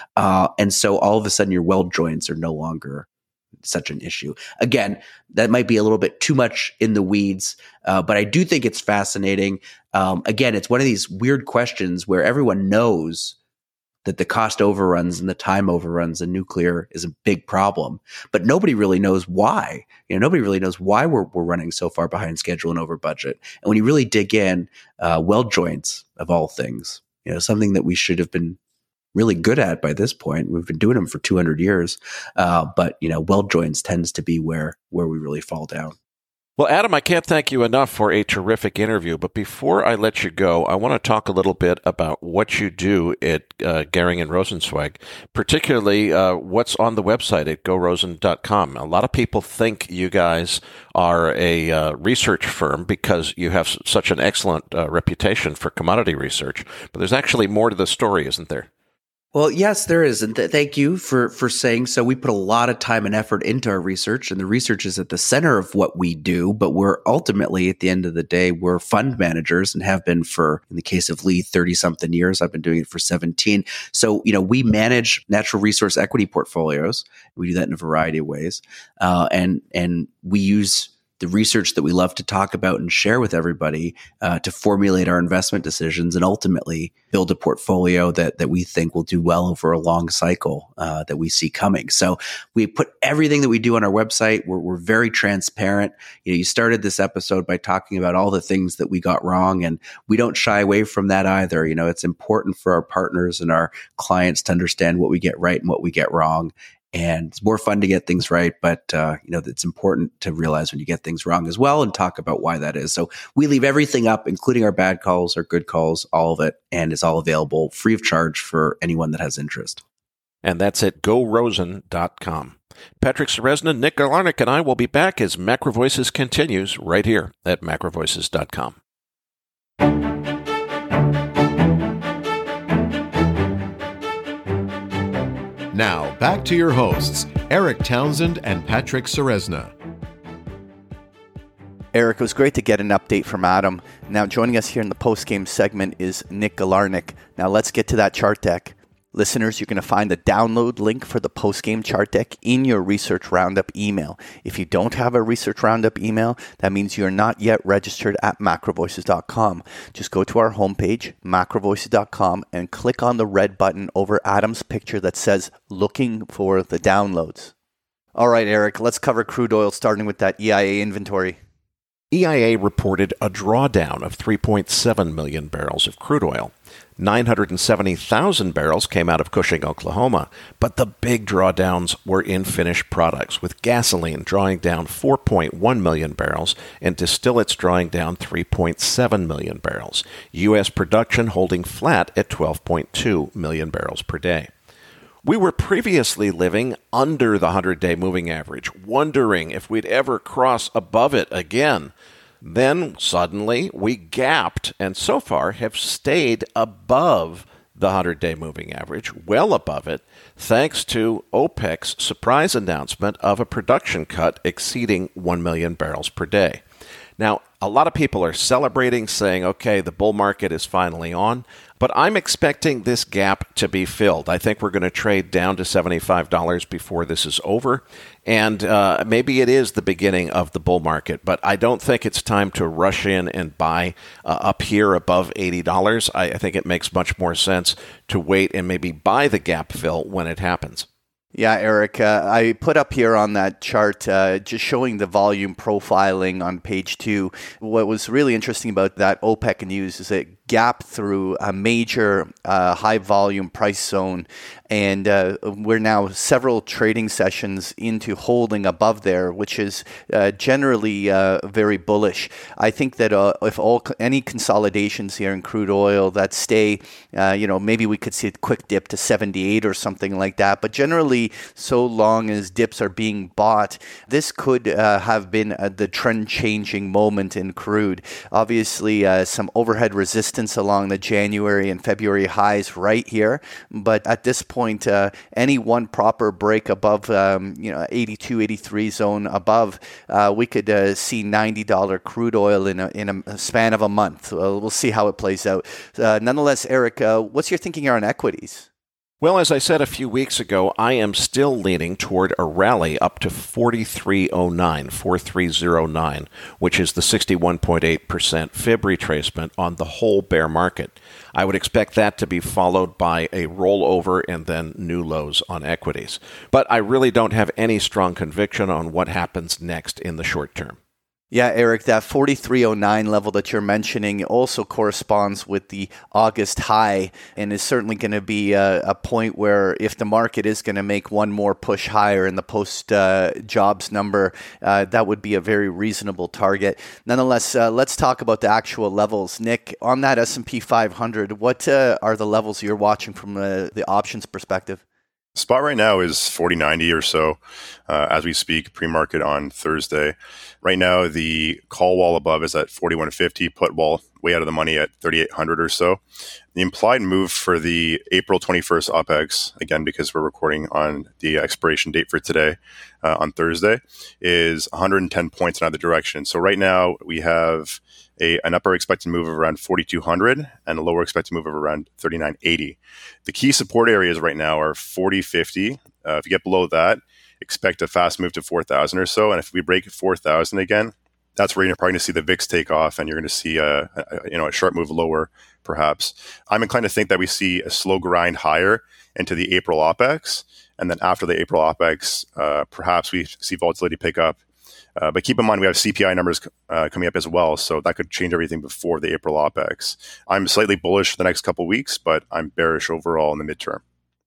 And so all of a sudden your weld joints are no longer such an issue. Again, that might be a little bit too much in the weeds, but I do think it's fascinating. Again, it's one of these weird questions where everyone knows that the cost overruns and the time overruns in nuclear is a big problem, but nobody really knows why. Nobody really knows why we're running so far behind schedule and over budget. And when you really dig in, weld joints of all things, something that we should have been really good at by this point. We've been doing them for 200 years, but weld joints tends to be where we really fall down. Well, Adam, I can't thank you enough for a terrific interview. But before I let you go, I want to talk a little bit about what you do at Gehring and Rosenzweig, particularly what's on the website at gorosen.com. A lot of people think you guys are a research firm because you have such an excellent reputation for commodity research. But there's actually more to the story, isn't there? Well, yes, there is. And thank you for saying so. We put a lot of time and effort into our research, and the research is at the center of what we do. But we're ultimately, at the end of the day, we're fund managers and have been for, in the case of Lee, 30-something years. I've been doing it for 17. So, we manage natural resource equity portfolios. We do that in a variety of ways. And we use the research that we love to talk about and share with everybody to formulate our investment decisions and ultimately build a portfolio that we think will do well over a long cycle that we see coming. So we put everything that we do on our website. We're very transparent. You started this episode by talking about all the things that we got wrong, and we don't shy away from that either. It's important for our partners and our clients to understand what we get right and what we get wrong. And it's more fun to get things right, but it's important to realize when you get things wrong as well and talk about why that is. So we leave everything up, including our bad calls, our good calls, all of it, and it's all available free of charge for anyone that has interest. And that's at gorosen.com. Patrick Ceresna, Nick Galarnik, and I will be back as Macro Voices continues right here at macrovoices.com. Now, back to your hosts, Eric Townsend and Patrick Ceresna. Eric, it was great to get an update from Adam. Now, joining us here in the post-game segment is Nick Galarnik. Now, let's get to that chart deck. Listeners, you're going to find the download link for the post-game chart deck in your Research Roundup email. If you don't have a Research Roundup email, that means you're not yet registered at macrovoices.com. Just go to our homepage, macrovoices.com, and click on the red button over Adam's picture that says, looking for the downloads. All right, Eric, let's cover crude oil, starting with that EIA inventory. EIA reported a drawdown of 3.7 million barrels of crude oil. 970,000 barrels came out of Cushing, Oklahoma, but the big drawdowns were in finished products, with gasoline drawing down 4.1 million barrels and distillates drawing down 3.7 million barrels. U.S. production holding flat at 12.2 million barrels per day. We were previously living under the 100-day moving average, wondering if we'd ever cross above it again. Then suddenly we gapped and so far have stayed above the 100-day moving average, well above it, thanks to OPEC's surprise announcement of a production cut exceeding 1 million barrels per day. Now, a lot of people are celebrating, saying, okay, the bull market is finally on, but I'm expecting this gap to be filled. I think we're going to trade down to $75 before this is over, and maybe it is the beginning of the bull market, but I don't think it's time to rush in and buy up here above $80. I think it makes much more sense to wait and maybe buy the gap fill when it happens. Yeah, Eric, I put up here on that chart just showing the volume profiling on page 2. What was really interesting about that OPEC news is it gapped through a major high-volume price zone, and we're now several trading sessions into holding above there, which is generally very bullish. I think that if any consolidations here in crude oil that stay, maybe we could see a quick dip to 78 or something like that, but generally, so long as dips are being bought, this could have been the trend-changing moment in crude. Obviously, some overhead resistance along the January and February highs right here, but at this point, any one proper break above 82, 83 zone above, we could see $90 crude oil in a span of a month. We'll see how it plays out. Nonetheless, Eric, what's your thinking here on equities? Well, as I said a few weeks ago, I am still leaning toward a rally up to 4309, which is the 61.8% fib retracement on the whole bear market. I would expect that to be followed by a rollover and then new lows on equities. But I really don't have any strong conviction on what happens next in the short term. Yeah, Eric, that 4309 level that you're mentioning also corresponds with the August high and is certainly going to be a point where if the market is going to make one more push higher in the post-jobs number, that would be a very reasonable target. Nonetheless, let's talk about the actual levels. Nick, on that S&P 500, what are the levels you're watching from the options perspective? Spot right now is 40.90 or so as we speak, pre-market on Thursday. Right now, the call wall above is at 41.50, put wall way out of the money at 3,800 or so. The implied move for the April 21st OPEX, again, because we're recording on the expiration date for today on Thursday, is 110 points in either direction. So right now, we have an upper expected move of around 4,200 and a lower expected move of around 3,980. The key support areas right now are 40.50. If you get below that, expect a fast move to 4,000 or so. And if we break 4,000 again, that's where you're probably going to see the VIX take off and you're going to see a sharp move lower, perhaps. I'm inclined to think that we see a slow grind higher into the April OPEX. And then after the April OPEX, perhaps we see volatility pick up. But keep in mind, we have CPI numbers coming up as well, so that could change everything before the April OPEX. I'm slightly bullish for the next couple of weeks, but I'm bearish overall in the midterm.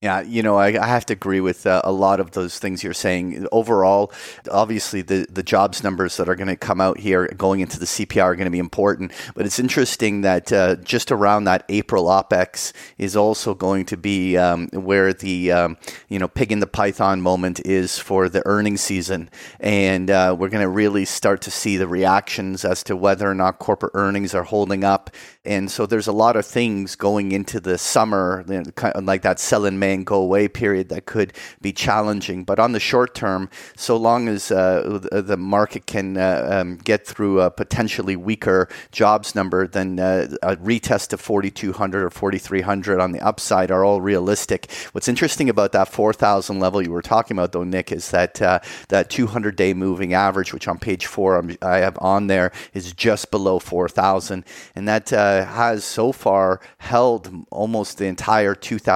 Yeah, I have to agree with a lot of those things you're saying. Overall, obviously, the jobs numbers that are going to come out here going into the CPI are going to be important. But it's interesting that just around that April OPEX is also going to be where the pig in the python moment is for the earnings season, and we're going to really start to see the reactions as to whether or not corporate earnings are holding up. And so there's a lot of things going into the summer, kind of like that sell in May and go away period, that could be challenging. But on the short term, so long as the market can get through a potentially weaker jobs number, then a retest of 4,200 or 4,300 on the upside are all realistic. What's interesting about that 4,000 level you were talking about, though, Nick, is that that 200-day moving average, which on page 4 I have on there, is just below 4,000. And that has so far held almost the entire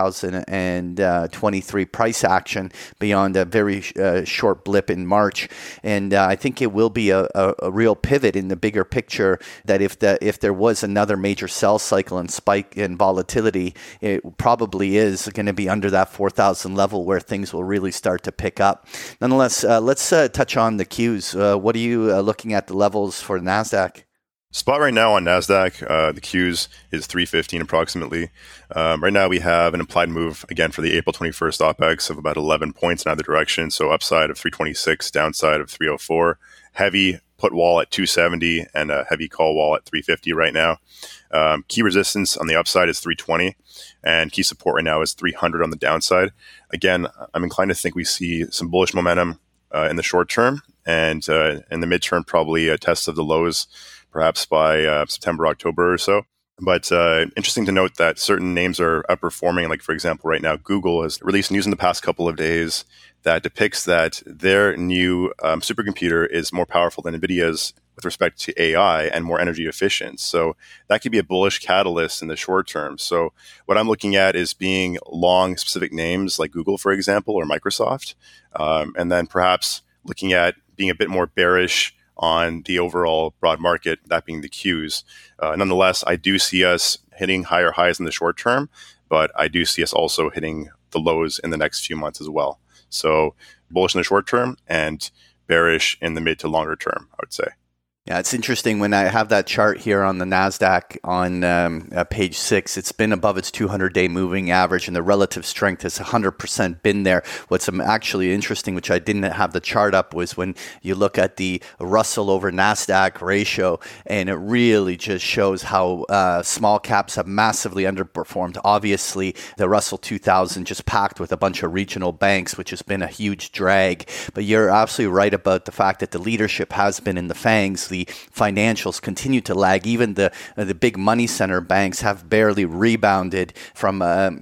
2023 price action beyond a very short blip in March. And I think it will be a real pivot in the bigger picture, that if there was another major sell cycle and spike in volatility, it probably is going to be under that 4,000 level where things will really start to pick up. Nonetheless, let's touch on the Qs. What are you looking at the levels for NASDAQ? Spot right now on NASDAQ, the Qs is 315 approximately. Right now we have an implied move, again, for the April 21st OPEX of about 11 points in either direction. So upside of 326, downside of 304. Heavy put wall at 270 and a heavy call wall at 350 right now. Key resistance on the upside is 320 and key support right now is 300 on the downside. Again, I'm inclined to think we see some bullish momentum in the short term, and in the midterm, probably a test of the lows perhaps by September, October or so. But interesting to note that certain names are outperforming. Like, for example, right now, Google has released news in the past couple of days that depicts that their new supercomputer is more powerful than NVIDIA's with respect to AI and more energy efficient. So that could be a bullish catalyst in the short term. So what I'm looking at is being long specific names like Google, for example, or Microsoft, and then perhaps looking at being a bit more bearish on the overall broad market, that being the Qs. Nonetheless, I do see us hitting higher highs in the short term, but I do see us also hitting the lows in the next few months as well. So bullish in the short term and bearish in the mid to longer term, I would say. Yeah, it's interesting when I have that chart here on the NASDAQ on page 6, it's been above its 200-day moving average and the relative strength has 100% been there. What's actually interesting, which I didn't have the chart up, was when you look at the Russell over NASDAQ ratio, and it really just shows how small caps have massively underperformed. Obviously, the Russell 2000 just packed with a bunch of regional banks, which has been a huge drag. But you're absolutely right about the fact that the leadership has been in the FANGs. The financials continue to lag. Even the big money center banks have barely rebounded from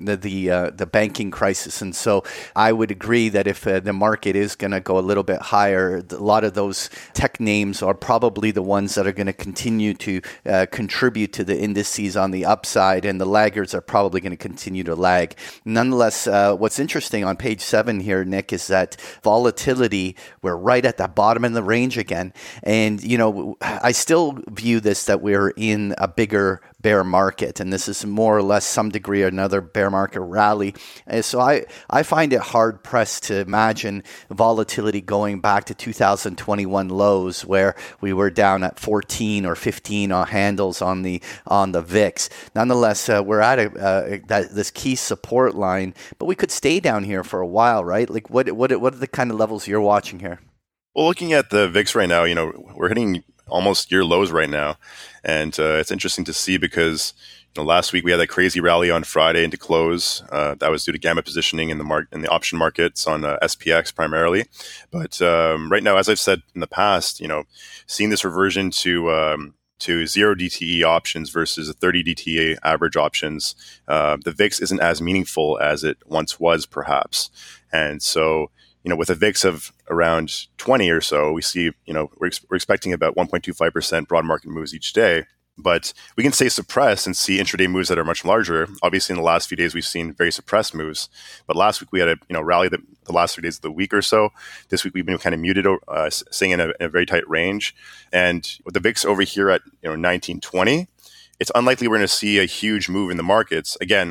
the banking crisis. And so I would agree that if the market is going to go a little bit higher, a lot of those tech names are probably the ones that are going to continue to contribute to the indices on the upside, and the laggards are probably going to continue to lag. Nonetheless, what's interesting on page 7 here, Nick, is that volatility, we're right at the bottom of the range again. And, I still view this that we're in a bigger bear market, and this is more or less some degree another bear market rally. And so I find it hard pressed to imagine volatility going back to 2021 lows where we were down at 14 or 15 handles on the VIX. Nonetheless, we're at this key support line, but we could stay down here for a while, right? Like what are the kind of levels you're watching here? Well, looking at the VIX right now, we're hitting almost year lows right now. And it's interesting to see because last week we had that crazy rally on Friday into close. That was due to gamma positioning in the option markets on SPX primarily. But right now, as I've said in the past, seeing this reversion to 0 DTE options versus 30 DTE average options, the VIX isn't as meaningful as it once was, perhaps. And so, with a VIX of around 20 or so, we see, we're expecting about 1.25% broad market moves each day. But we can stay suppressed and see intraday moves that are much larger. Obviously, in the last few days, we've seen very suppressed moves. But last week, we had a rally the last 3 days of the week or so. This week, we've been kind of muted, staying in a very tight range. And with the VIX over here at 1920, it's unlikely we're going to see a huge move in the markets. Again,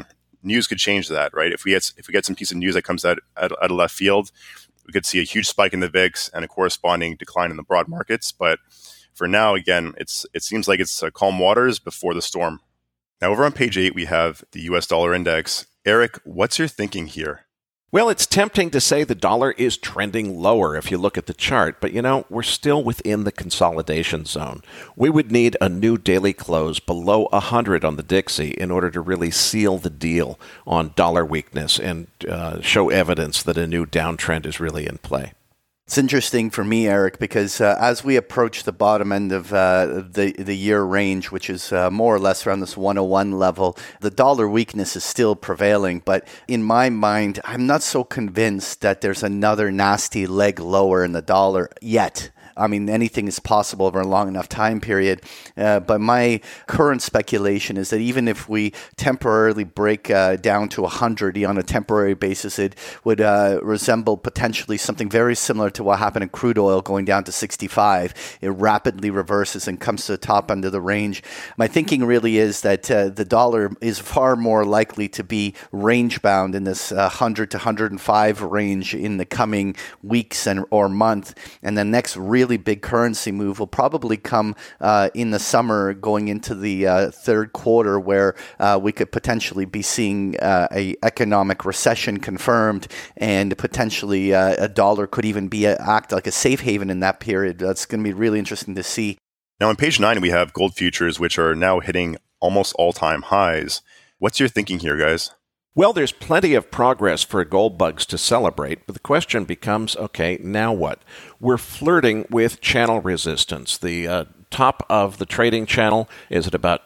news could change that, right? If we get some piece of news that comes out of left field, we could see a huge spike in the VIX and a corresponding decline in the broad markets. But for now, again, it seems like it's calm waters before the storm. Now, over on page 8, we have the US dollar index. Eric, what's your thinking here? Well, it's tempting to say the dollar is trending lower if you look at the chart, but we're still within the consolidation zone. We would need a new daily close below 100 on the Dixie in order to really seal the deal on dollar weakness and show evidence that a new downtrend is really in play. It's interesting for me, Eric, because as we approach the bottom end of the year range, which is more or less around this 101 level, the dollar weakness is still prevailing. But in my mind, I'm not so convinced that there's another nasty leg lower in the dollar yet. I mean, anything is possible over a long enough time period. But my current speculation is that even if we temporarily break down to 100 on a temporary basis, it would resemble potentially something very similar to what happened in crude oil going down to 65. It rapidly reverses and comes to the top end of the range. My thinking really is that the dollar is far more likely to be range bound in this 100 to 105 range in the coming weeks or month. And the next really big currency move will probably come in the summer going into the third quarter, where we could potentially be seeing a economic recession confirmed, and potentially a dollar could even act like a safe haven in that period. That's going to be really interesting to see. Now on page 9, we have gold futures, which are now hitting almost all-time highs. What's your thinking here, guys? Well, there's plenty of progress for gold bugs to celebrate, but the question becomes, okay, now what? We're flirting with channel resistance. The top of the trading channel is at about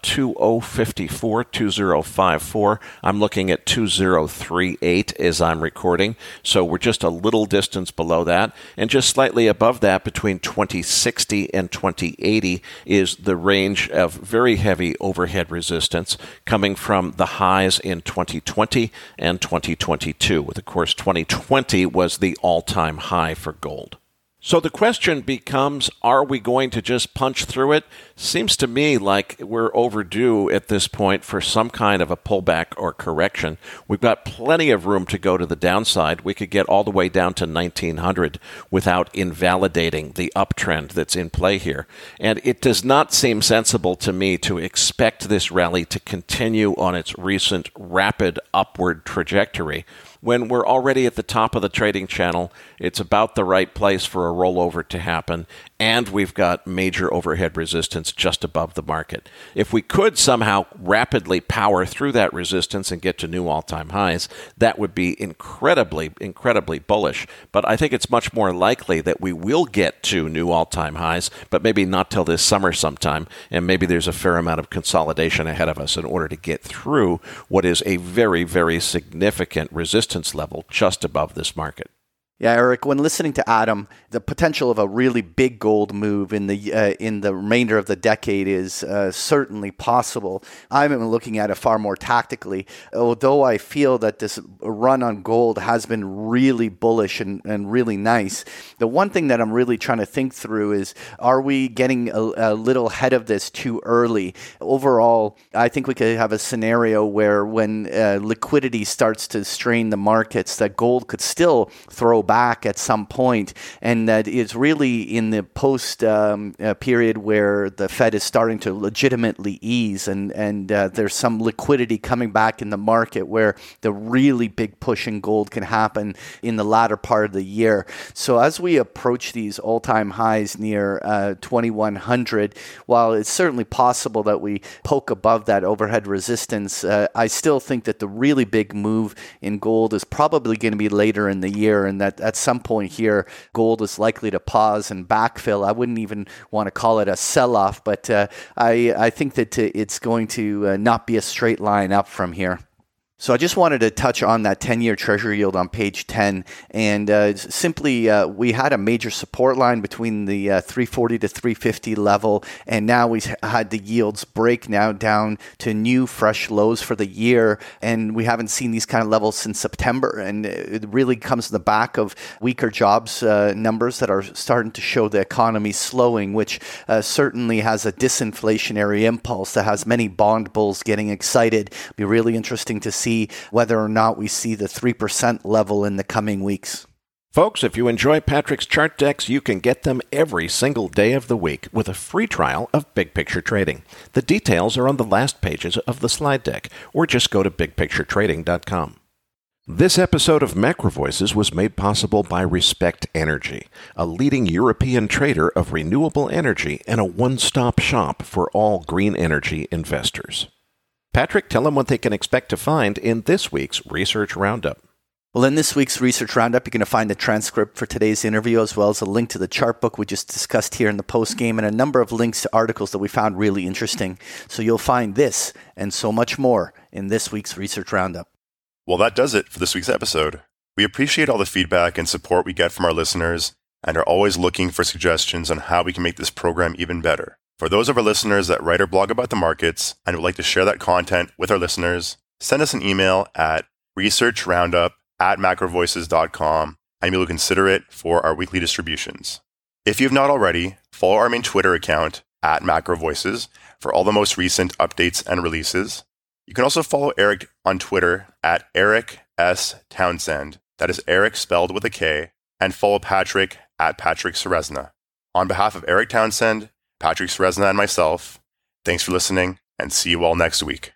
2054, 2054. I'm looking at 2038 as I'm recording, so we're just a little distance below that. And just slightly above that, between 2060 and 2080, is the range of very heavy overhead resistance coming from the highs in 2020 and 2022, with, of course, 2020 was the all-time high for gold. So the question becomes, are we going to just punch through it? Seems to me like we're overdue at this point for some kind of a pullback or correction. We've got plenty of room to go to the downside. We could get all the way down to 1900 without invalidating the uptrend that's in play here. And it does not seem sensible to me to expect this rally to continue on its recent rapid upward trajectory. When we're already at the top of the trading channel, it's about the right place for a rollover to happen, and we've got major overhead resistance just above the market. If we could somehow rapidly power through that resistance and get to new all-time highs, that would be incredibly, incredibly bullish. But I think it's much more likely that we will get to new all-time highs, but maybe not till this summer sometime, and maybe there's a fair amount of consolidation ahead of us in order to get through what is a very, very significant resistance level just above this market. Yeah, Eric, when listening to Adam, the potential of a really big gold move in the remainder of the decade is certainly possible. I'm looking at it far more tactically. Although I feel that this run on gold has been really bullish and really nice, the one thing that I'm really trying to think through is, are we getting a little ahead of this too early? Overall, I think we could have a scenario where when liquidity starts to strain the markets, that gold could still throw back at some point, and that is really in the post period where the Fed is starting to legitimately ease, and there's some liquidity coming back in the market where the really big push in gold can happen in the latter part of the year. So as we approach these all-time highs near 2100, while it's certainly possible that we poke above that overhead resistance, I still think that the really big move in gold is probably going to be later in the year, and that at some point here, gold is likely to pause and backfill. I wouldn't even want to call it a sell-off, but I think that it's going to not be a straight line up from here. So I just wanted to touch on that 10-year Treasury yield on page 10, and simply we had a major support line between the 340 to 350 level, and now we had the yields break now down to new fresh lows for the year, and we haven't seen these kind of levels since September, and it really comes to the back of weaker jobs numbers that are starting to show the economy slowing, which certainly has a disinflationary impulse that has many bond bulls getting excited. It'll be really interesting to see see whether or not we see the 3% level in the coming weeks. Folks, if you enjoy Patrick's chart decks, you can get them every single day of the week with a free trial of Big Picture Trading. The details are on the last pages of the slide deck, or just go to bigpicturetrading.com. This episode of Macro Voices was made possible by Respect Energy, a leading European trader of renewable energy and a one-stop shop for all green energy investors. Patrick, tell them what they can expect to find in this week's Research Roundup. Well, in this week's Research Roundup, you're going to find the transcript for today's interview, as well as a link to the chart book we just discussed here in the postgame, and a number of links to articles that we found really interesting. So you'll find this and so much more in this week's Research Roundup. Well, that does it for this week's episode. We appreciate all the feedback and support we get from our listeners and are always looking for suggestions on how we can make this program even better. For those of our listeners that write or blog about the markets and would like to share that content with our listeners, send us an email at researchroundup@macrovoices.com and we will consider it for our weekly distributions. If you have not already, follow our main Twitter account @macrovoices for all the most recent updates and releases. You can also follow Eric on Twitter @Eric S. Townsend, that is Eric spelled with a K, and follow Patrick @Patrick Ceresna. On behalf of Eric Townsend, Patrick Ceresna, and myself, thanks for listening, and see you all next week.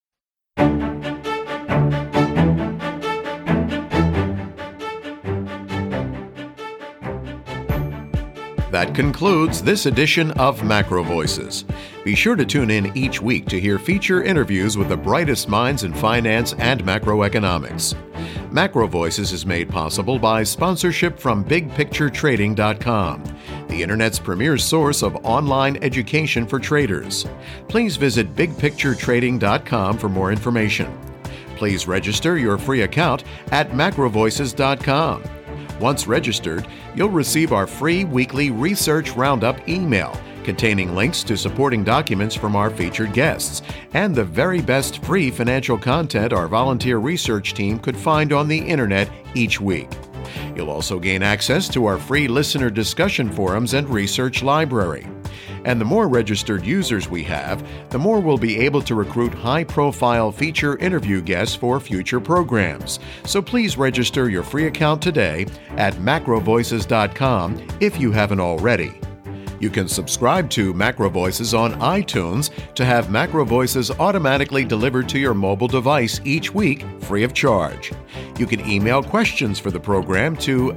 That concludes this edition of Macro Voices. Be sure to tune in each week to hear feature interviews with the brightest minds in finance and macroeconomics. Macro Voices is made possible by sponsorship from BigPictureTrading.com, the Internet's premier source of online education for traders. Please visit BigPictureTrading.com for more information. Please register your free account at MacroVoices.com. Once registered, you'll receive our free weekly Research Roundup email containing links to supporting documents from our featured guests and the very best free financial content our volunteer research team could find on the internet each week. You'll also gain access to our free listener discussion forums and research library. And the more registered users we have, the more we'll be able to recruit high-profile feature interview guests for future programs. So please register your free account today at macrovoices.com if you haven't already. You can subscribe to Macro Voices on iTunes to have Macro Voices automatically delivered to your mobile device each week free of charge. You can email questions for the program to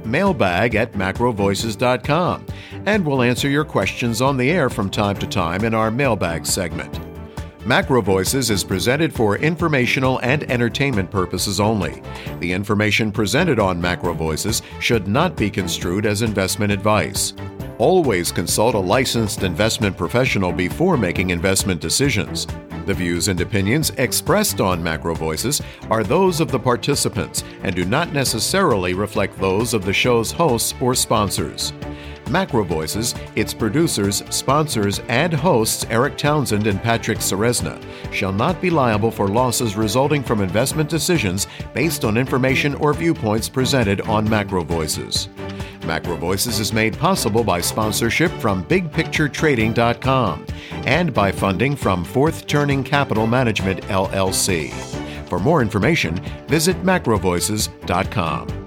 mailbag@macrovoices.com, and we'll answer your questions on the air from time to time in our mailbag segment. Macro Voices is presented for informational and entertainment purposes only. The information presented on Macro Voices should not be construed as investment advice. Always consult a licensed investment professional before making investment decisions. The views and opinions expressed on Macro Voices are those of the participants and do not necessarily reflect those of the show's hosts or sponsors. Macro Voices, its producers, sponsors, and hosts Eric Townsend and Patrick Ceresna shall not be liable for losses resulting from investment decisions based on information or viewpoints presented on Macro Voices. Macro Voices is made possible by sponsorship from BigPictureTrading.com and by funding from Fourth Turning Capital Management, LLC. For more information, visit macrovoices.com.